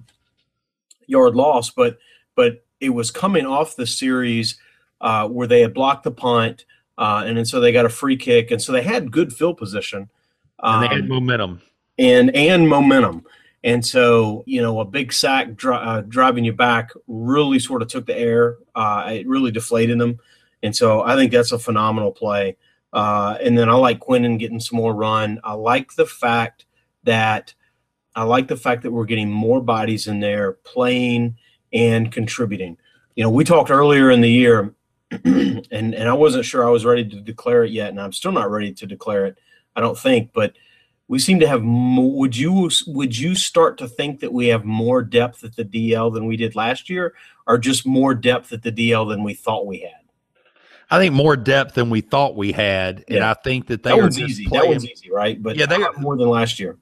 14-yard loss, but it was coming off the series where they had blocked the punt, and then so they got a free kick, and so they had good field position. And they had momentum. And momentum. And so, a big sack driving you back really sort of took the air. It really deflated them. And so I think that's a phenomenal play. And then I like Quinnen getting some more run. I like the fact that we're getting more bodies in there playing and contributing. We talked earlier in the year, and I wasn't sure I was ready to declare it yet, and I'm still not ready to declare it, I don't think, but we seem to have more. Would you start to think that we have more depth at the DL than we did last year, or just more depth at the DL than we thought we had? I think more depth than we thought we had, and I think that that one's easy. That one's easy, right? But they got more than last year.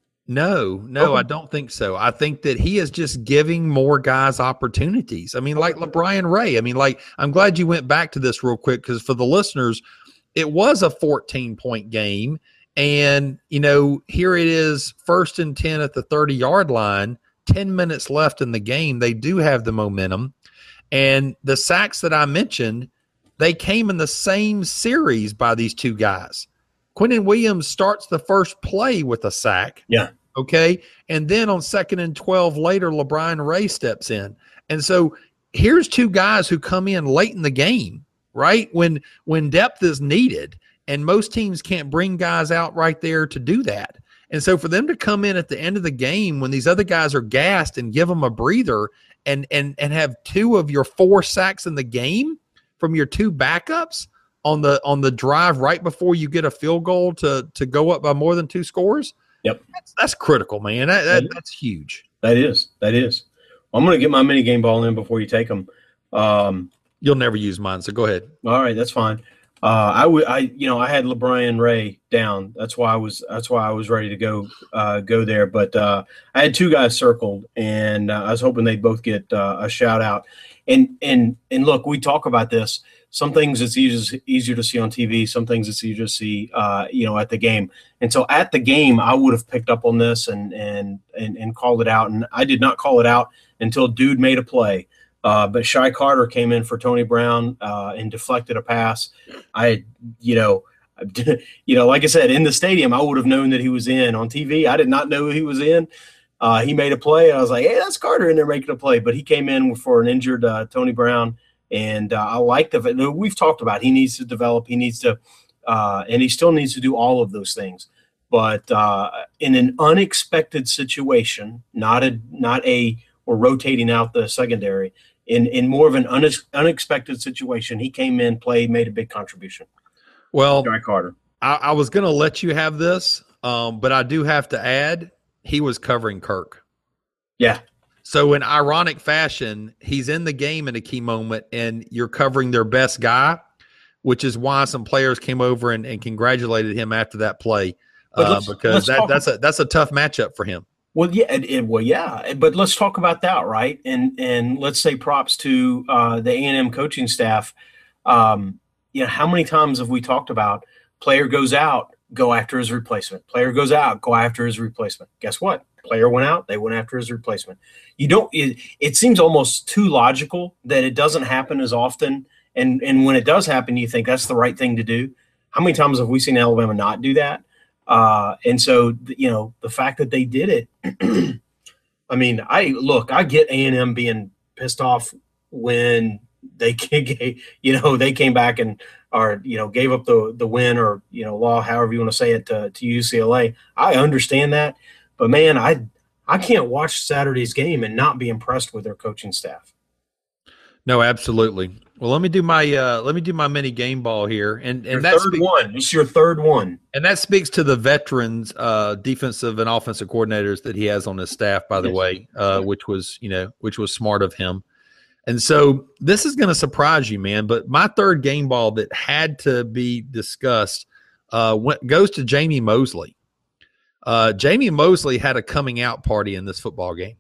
No, I don't think so. I think that he is just giving more guys opportunities. I mean, like LeBron Ray. I mean, I'm glad you went back to this real quick, because for the listeners, it was a 14-point game. And, here it is, 1st and 10 at the 30-yard line, 10 minutes left in the game. They do have the momentum. And the sacks that I mentioned, they came in the same series by these two guys. Quinnen Williams starts the first play with a sack. Yeah. Okay. And then on 2nd and 12 later, LeBron Ray steps in. And so here's two guys who come in late in the game, right? When depth is needed. And most teams can't bring guys out right there to do that. And so for them to come in at the end of the game when these other guys are gassed and give them a breather and have 2 of your 4 sacks in the game from your 2 backups on the drive right before you get a field goal to go up by more than 2 scores. Yep. That's critical, man. That's huge. That is. I'm going to get my mini game ball in before you take them. You'll never use mine, so go ahead. All right, that's fine. I had LeBron Ray down. That's why I was ready to go there. But I had 2 guys circled, and I was hoping they'd both get a shout out. And look, we talk about this. Some things it's easier to see on TV. Some things it's easier to see, at the game. And so at the game, I would have picked up on this and called it out. And I did not call it out until dude made a play. But Shy Carter came in for Tony Brown and deflected a pass. Like I said, in the stadium, I would have known that he was in. On TV, I did not know he was in. He made a play. I was like, hey, that's Carter in there making a play. But he came in for an injured Tony Brown. And I like we've talked about he needs to develop. He needs to and he still needs to do all of those things. But in an unexpected situation, not a or rotating out the secondary, in more of an unexpected situation, he came in, played, made a big contribution. Well, Guy Carter. I was going to let you have this, but I do have to add, he was covering Kirk. Yeah. So in ironic fashion, he's in the game in a key moment, and you're covering their best guy, which is why some players came over and congratulated him after that play, because that's a tough matchup for him. Well, yeah, but let's talk about that, right? And let's say props to the A&M coaching staff. How many times have we talked about player goes out, go after his replacement? Player goes out, go after his replacement. Guess what? Player went out, they went after his replacement. It seems almost too logical that it doesn't happen as often. And when it does happen, you think that's the right thing to do. How many times have we seen Alabama not do that? And so, the fact that they did it, I mean, I get A&M being pissed off when they came back and gave up the win or, law, however you want to say it, to UCLA. I understand that, but man, I can't watch Saturday's game and not be impressed with their coaching staff. No, absolutely. Well, let me do my mini game ball here, and that's third one. It's your third one, and that speaks to the veterans, defensive and offensive coordinators that he has on his staff. By the way, which was smart of him. And so this is going to surprise you, man. But my third game ball that had to be discussed goes to Jamie Mosley. Jamie Mosley had a coming out party in this football game.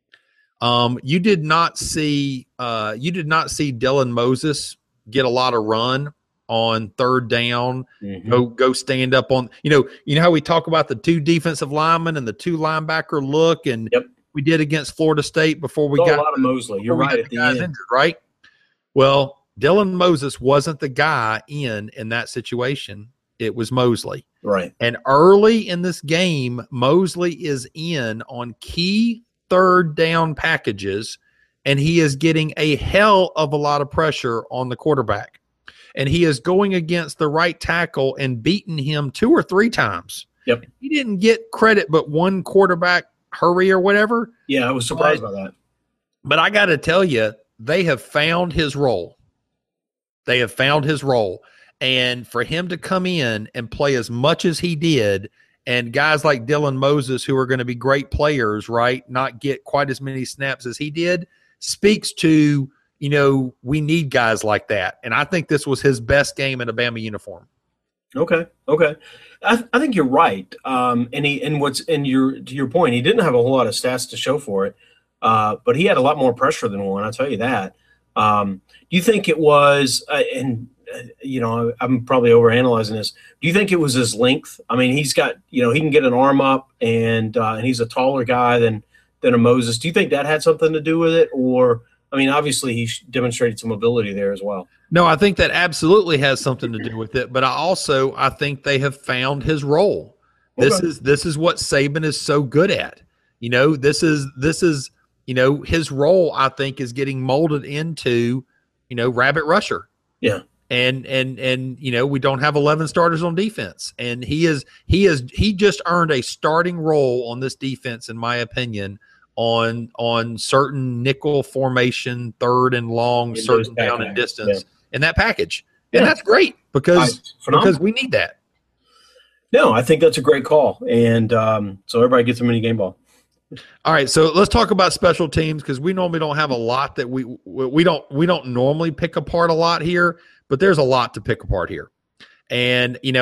You did not see Dylan Moses get a lot of run on third down, go stand up on, you know how we talk about the 2 defensive linemen and the 2 linebacker look, and we did against Florida State before we got a lot of Mosley. You're right at the end. Injured, right? Well, Dylan Moses wasn't the guy in that situation. It was Mosley. Right. And early in this game, Mosley is in on key third down packages, and he is getting a hell of a lot of pressure on the quarterback. And he is going against the right tackle and beating him 2 or 3 times. Yep. He didn't get credit but one quarterback hurry or whatever. Yeah, I was surprised by that. But I got to tell you, they have found his role. They have found his role. And for him to come in and play as much as he did, and guys like Dylan Moses, who are going to be great players, right, not get quite as many snaps as he did, speaks to, you know, we need guys like that. And I think this was his best game in a Bama uniform. Okay. I think you're right. To your point, he didn't have a whole lot of stats to show for it, but he had a lot more pressure than one. I'll tell you that. Do you think it was? I'm probably overanalyzing this. Do you think it was his length? I mean, he's got, he can get an arm up, and he's a taller guy than a Moses. Do you think that had something to do with it, or? I mean, obviously he demonstrated some ability there as well. No, I think that absolutely has something to do with it. But I think they have found his role. This is what Saban is so good at. This is his role. I think is getting molded into, rabbit rusher. Yeah. And we don't have 11 starters on defense, and he just earned a starting role on this defense, in my opinion, on certain nickel formation, third and long, certain down and distance in that package. And that's great because we need that. No, I think that's a great call. And so everybody gets a mini game ball. All right, so let's talk about special teams, because we normally don't have a lot that we don't normally pick apart a lot here, but there's a lot to pick apart here. And we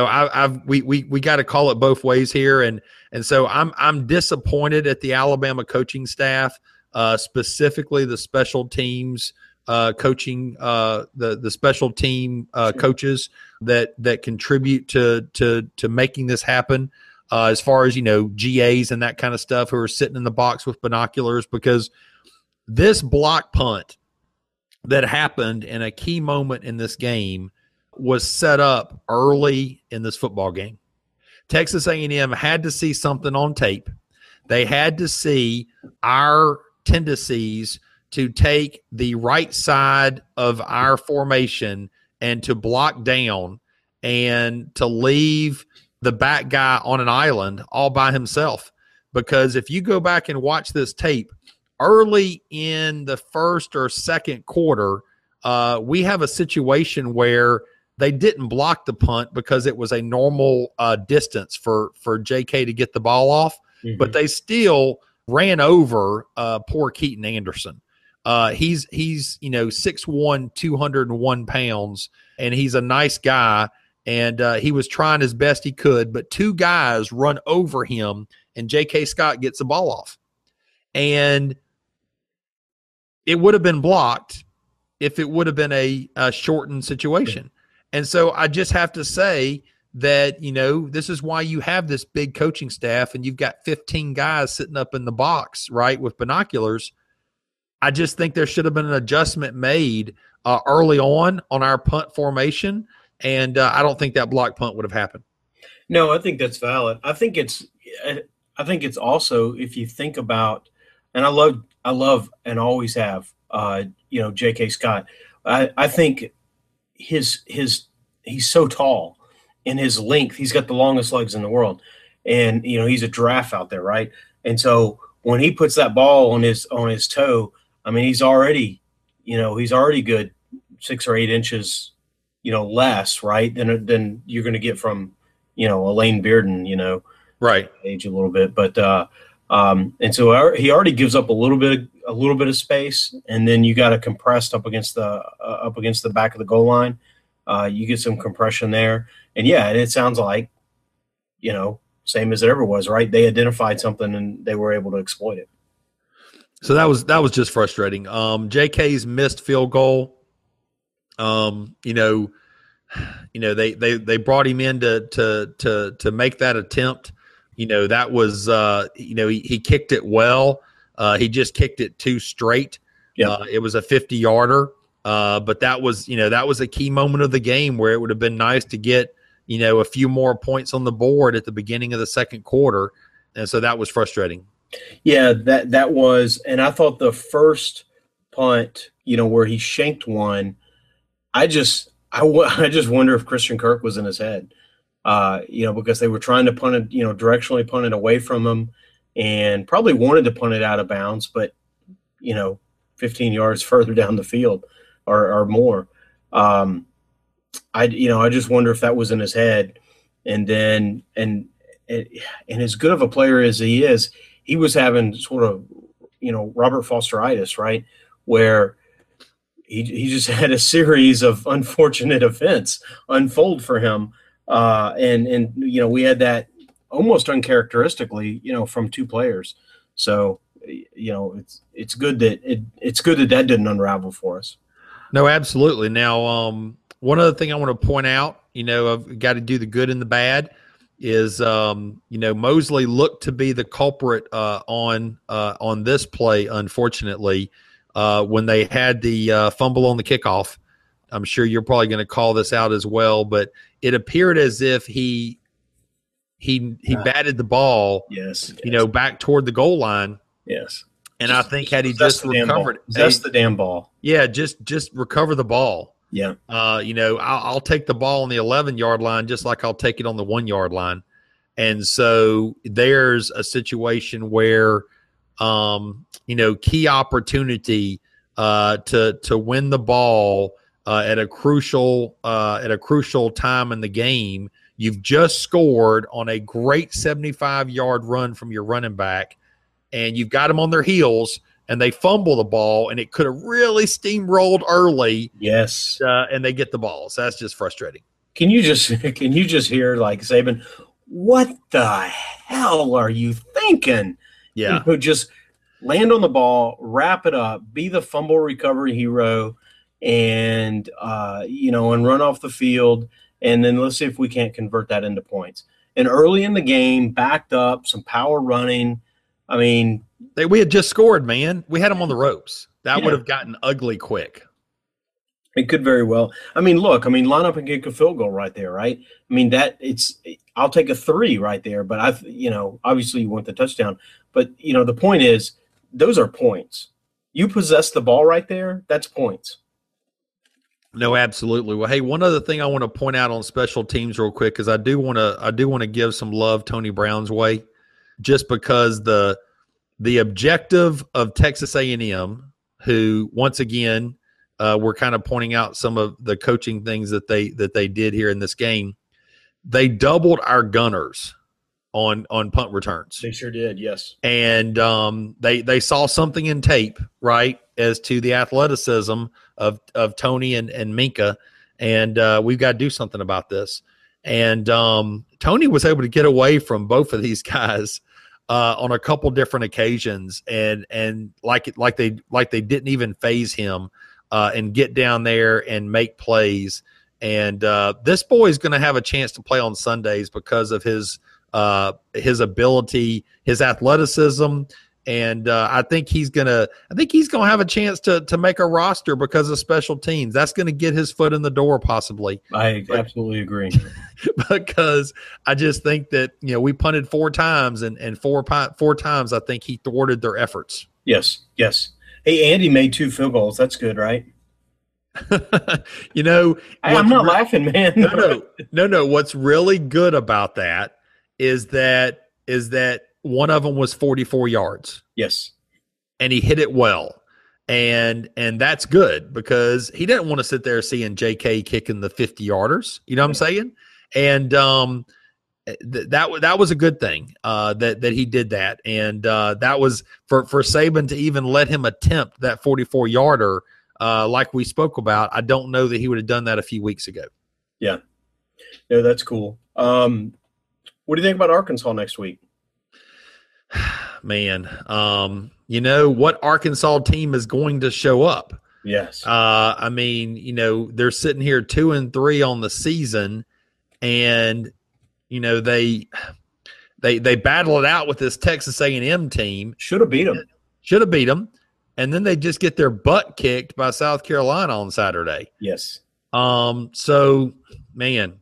got to call it both ways here, and so I'm disappointed at the Alabama coaching staff, specifically the special teams coaching, the special team coaches that contribute to making this happen. As far as GAs and that kind of stuff, who are sitting in the box with binoculars, because this block punt that happened in a key moment in this game was set up early in this football game. Texas A&M had to see something on tape. They had to see our tendencies to take the right side of our formation and to block down and to leave the back guy on an island all by himself. Because if you go back and watch this tape, early in the first or second quarter, we have a situation where they didn't block the punt because it was a normal distance for JK to get the ball off, but they still ran over poor Keaton Anderson. He's 6'1", 201 pounds, and he's a nice guy, and he was trying his best he could, but 2 guys run over him, and J.K. Scott gets the ball off. And it would have been blocked if it would have been a shortened situation. And so I just have to say that, this is why you have this big coaching staff and you've got 15 guys sitting up in the box, right, with binoculars. I just think there should have been an adjustment made early on our punt formation, and I don't think that block punt would have happened. No, I think that's valid. I think it's also, if you think about, and I love and always have, J.K. Scott. I think he's so tall, in his length, he's got the longest legs in the world, and he's a giraffe out there, right? And so when he puts that ball on his toe, I mean, he's already good 6 or 8 inches, less, right, than you're going to get from, a Lane Bearden, right, age a little bit, but and so he already gives up a little bit of space, and then you got to compressed up against the back of the goal line. You get some compression there, and it sounds like, same as it ever was, right? They identified something and they were able to exploit it. So that was just frustrating. JK's missed field goal. they brought him in to make that attempt. That was he kicked it well. He just kicked it too straight. Yeah. It was a 50-yarder. But that was a key moment of the game where it would have been nice to get, a few more points on the board at the beginning of the second quarter. And so that was frustrating. Yeah, that was, and I thought the first punt, where he shanked one, I just wonder if Christian Kirk was in his head, because they were trying to punt it, directionally punt it away from him, and probably wanted to punt it out of bounds, but 15 yards further down the field or more. I just wonder if that was in his head, and then and as good of a player as he is, he was having sort of Robert Fosteritis, right, where he just had a series of unfortunate events unfold for him, and we had that almost uncharacteristically, from two players. So it's good that didn't unravel for us. No, absolutely. Now, one other thing I want to point out, I've got to do the good and the bad, is Mosley looked to be the culprit on this play, unfortunately, when they had the fumble on the kickoff. I'm sure you're probably going to call this out as well, but it appeared as if he batted the ball, yes, back toward the goal line. Yes. And I think had he just recovered – that's the damn ball. Yeah, just recover the ball. Yeah. I'll take the ball on the 11-yard line just like I'll take it on the 1-yard line. And so there's a situation where, key opportunity to win the ball at a crucial time in the game. You've just scored on a great 75-yard run from your running back, and you've got them on their heels, and they fumble the ball, and it could have really steamrolled early. Yes. And they get the ball. So that's just frustrating. Can you just hear like Saban, what the hell are you thinking? Yeah. Just land on the ball, wrap it up, be the fumble recovery hero, and and run off the field, and then let's see if we can't convert that into points. And early in the game, backed up, some power running. I mean, we had just scored, man. We had them on the ropes. That would have gotten ugly quick. It could very well. I mean, look, line up and kick a field goal right there, right? I mean, I'll take a 3 right there, but obviously you want the touchdown. But, the point is, those are points. You possess the ball right there, that's points. No, absolutely. Well, hey, one other thing I want to point out on special teams real quick, because I do want to give some love Tony Brown's way, just because the objective of Texas A&M, who once again we're kind of pointing out some of the coaching things that they did here in this game. They doubled our gunners on punt returns. They sure did, yes. And they saw something in tape, right, as to the athleticism of Tony and Minka, and we've got to do something about this. And Tony was able to get away from both of these guys on a couple different occasions, and like they didn't even phase him, and get down there and make plays. And this boy is going to have a chance to play on Sundays because of his ability, his athleticism, and I think he's gonna have a chance to make a roster because of special teams. That's going to get his foot in the door, possibly. I absolutely agree. Because I just think that we punted 4 times, and four times I think he thwarted their efforts. Yes. Hey, Andy made 2 field goals. That's good, right? I'm not laughing, man. No. What's really good about that is that one of them was 44 yards. Yes. And he hit it well. And that's good because he didn't want to sit there seeing JK kicking the 50-yarders. You know what I'm saying? And that was a good thing that he did that. And that was for Saban to even let him attempt that 44-yarder like we spoke about. I don't know that he would have done that a few weeks ago. Yeah. No, that's cool. What do you think about Arkansas next week? Man, what Arkansas team is going to show up? Yes. I mean, they're sitting here 2-3 on the season, and they battle it out with this Texas A&M team. Should have beat them. And then they just get their butt kicked by South Carolina on Saturday. Yes. So, man,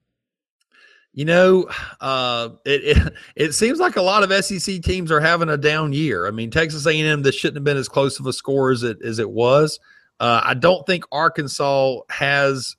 it seems like a lot of SEC teams are having a down year. I mean, Texas A&M, this shouldn't have been as close of a score as it was. I don't think Arkansas has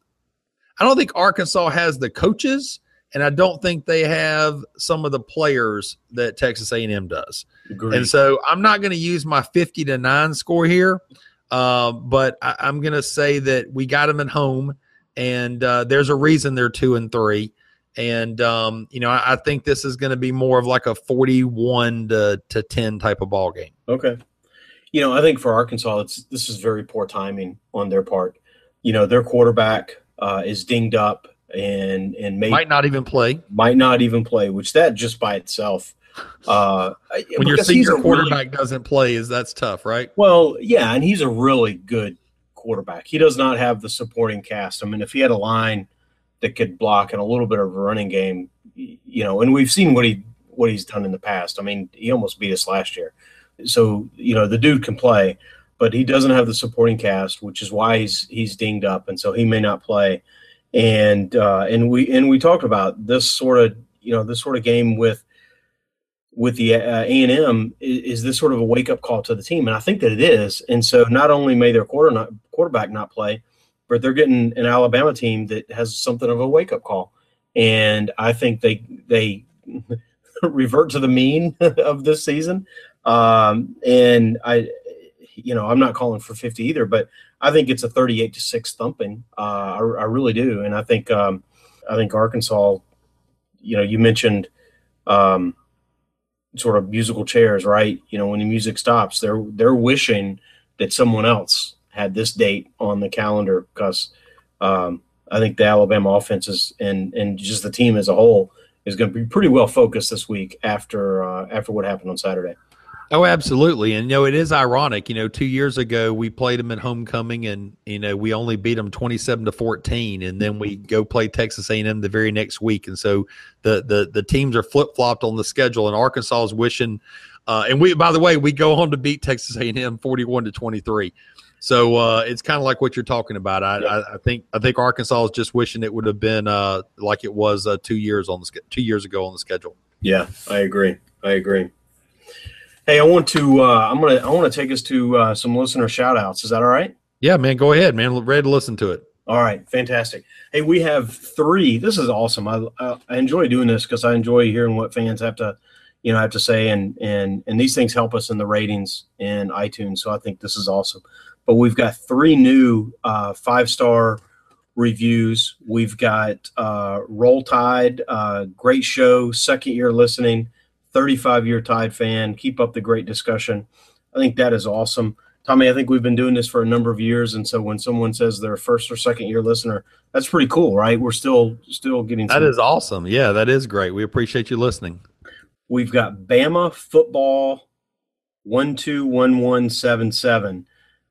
the coaches, and I don't think they have some of the players that Texas A&M does. Agreed. And so I'm not going to use my 50-9 score here, but I'm going to say that we got them at home, and there's a reason they're 2-3. And, I think this is going to be more of like a 41-10 type of ball game. Okay. I think for Arkansas, this is very poor timing on their part. Their quarterback is dinged up and might not even play, which that just by itself. When your senior quarterback doesn't play, that's tough, right? Well, yeah, and he's a really good quarterback. He does not have the supporting cast. I mean, if he had a line that could block and a little bit of a running game, and we've seen what he's done in the past. I mean, he almost beat us last year. So, the dude can play, but he doesn't have the supporting cast, which is why he's dinged up, and so he may not play. And we talked about this sort of game with the A&M is this sort of a wake up call to the team, and I think that it is. And so not only may their quarterback not play, but they're getting an Alabama team that has something of a wake up call, and I think they revert to the mean of this season. And I'm not calling for 50 either, but I think it's a 38-6 thumping. I really do. And I think Arkansas, you mentioned, sort of musical chairs, right? When the music stops, they're wishing that someone else had this date on the calendar, because, I think the Alabama offense and just the team as a whole is going to be pretty well focused this week after what happened on Saturday. Oh, absolutely. And, it is ironic. 2 years ago, we played them at homecoming, and, we only beat them 27-14. And then we go play Texas A&M the very next week. And so the teams are flip-flopped on the schedule, and Arkansas is wishing and by the way, we go on to beat Texas A&M 41-23. So it's kind of like what you're talking about. I think Arkansas is just wishing it would have been like it was 2 years ago on the schedule. Yeah, I agree. Hey, I want to take us to some listener shout outs. Is that all right? Yeah, man, go ahead, man. Ready to listen to it. All right, fantastic. Hey, we have 3. This is awesome. I enjoy doing this because I enjoy hearing what fans have to say, and these things help us in the ratings in iTunes. So I think this is awesome. But we've got 3 new 5-star reviews. We've got Roll Tide, great show, second year listening, 35-year Tide fan. Keep up the great discussion. I think that is awesome. Tommy, I think we've been doing this for a number of years, and so when someone says they're a first or second year listener, that's pretty cool, right? We're still getting that is awesome. Yeah, that is great. We appreciate you listening. We've got Bama Football 121177.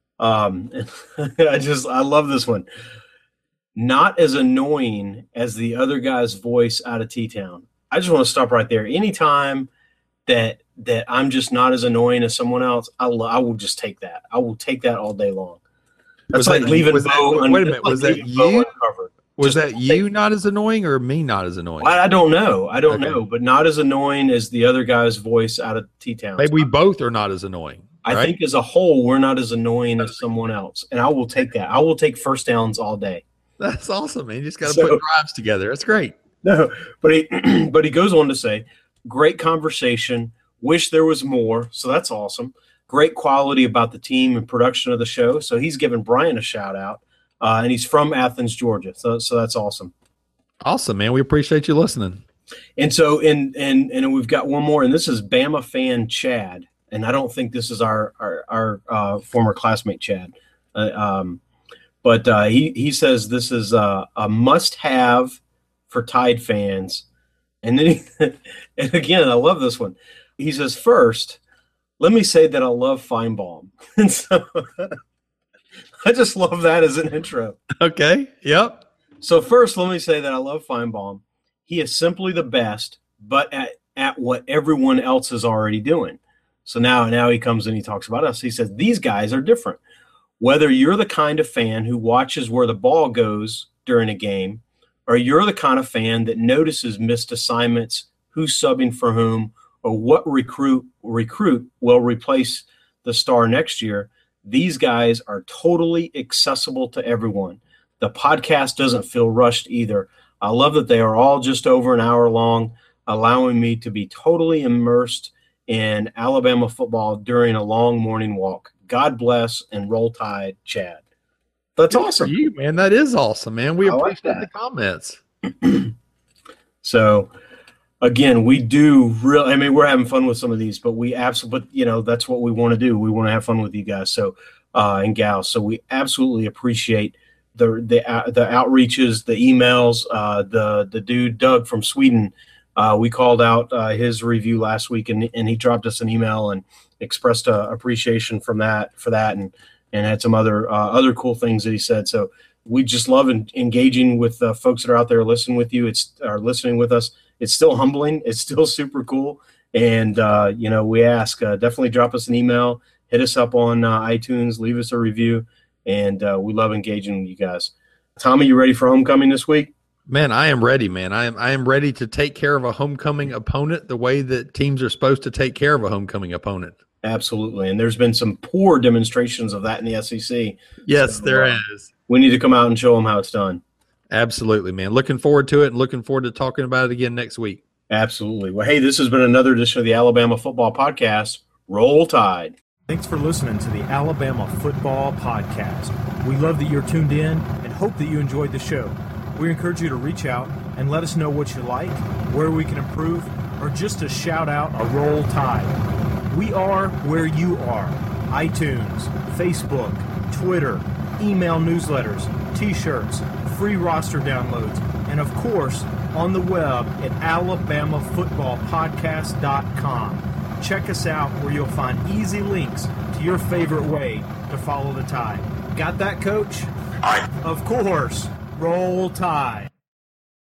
I love this one. Not as annoying as the other guy's voice out of T-Town. I just want to stop right there. Anytime that I'm just not as annoying as someone else, I will just take that. I will take that all day long. That's like leaving Bo. Wait a minute. Was that you? Was that you not as annoying or me not as annoying? I don't know. I don't know, but not as annoying as the other guy's voice out of T-Town. Maybe we both are not as annoying. I think as a whole, we're not as annoying as someone else, and I will take that. I will take first downs all day. That's awesome, man. You just got to put drives together. That's great. No, but he goes on to say, great conversation. Wish there was more. So that's awesome. Great quality about the team and production of the show. So he's giving Brian a shout out, and he's from Athens, Georgia. So that's awesome. Awesome, man. We appreciate you listening. And so and we've got one more, and this is Bama fan Chad. And I don't think this is our former classmate Chad, but he says this is a must-have for Tide fans. And then and again, I love this one. He says, first, let me say that I love Feinbaum. And so I just love that as an intro. Okay. Yep. So first, let me say that I love Feinbaum. He is simply the best, but at what everyone else is already doing. So now he comes and he talks about us. He says, these guys are different. Whether you're the kind of fan who watches where the ball goes during a game, or you're the kind of fan that notices missed assignments, who's subbing for whom, or what recruit will replace the star next year, these guys are totally accessible to everyone. The podcast doesn't feel rushed either. I love that they are all just over an hour long, allowing me to be totally immersed in Alabama football during a long morning walk. God bless and roll tide, Chad. That's awesome. For you, man. That is awesome, man. We appreciate the comments. So, again, we do really. I mean, we're having fun with some of these, but we absolutely, that's what we want to do. We want to have fun with you guys, so and gals. So we absolutely appreciate the outreaches, the emails. The dude Doug from Sweden, we called out his review last week, and he dropped us an email and expressed appreciation for that, and had some other cool things that he said. So we just love engaging with folks that are out there listening with us. It's still humbling. It's still super cool. And, we ask, definitely drop us an email, hit us up on iTunes, leave us a review. And we love engaging with you guys. Tommy, you ready for homecoming this week? Man, I am ready, man. I am ready to take care of a homecoming opponent the way that teams are supposed to take care of a homecoming opponent. Absolutely. And there's been some poor demonstrations of that in the SEC. Yes, so, there is. We need to come out and show them how it's done. Absolutely, man. Looking forward to it and looking forward to talking about it again next week. Absolutely. Well, hey, this has been another edition of the Alabama Football Podcast. Roll Tide. Thanks for listening to the Alabama Football Podcast. We love that you're tuned in and hope that you enjoyed the show. We encourage you to reach out and let us know what you like, where we can improve, or just to shout out a Roll Tide. We are where you are. iTunes, Facebook, Twitter, email newsletters, t-shirts, free roster downloads, and of course, on the web at alabamafootballpodcast.com. Check us out where you'll find easy links to your favorite way to follow the Tide. Got that, Coach? Aye. Of course. Roll Tide.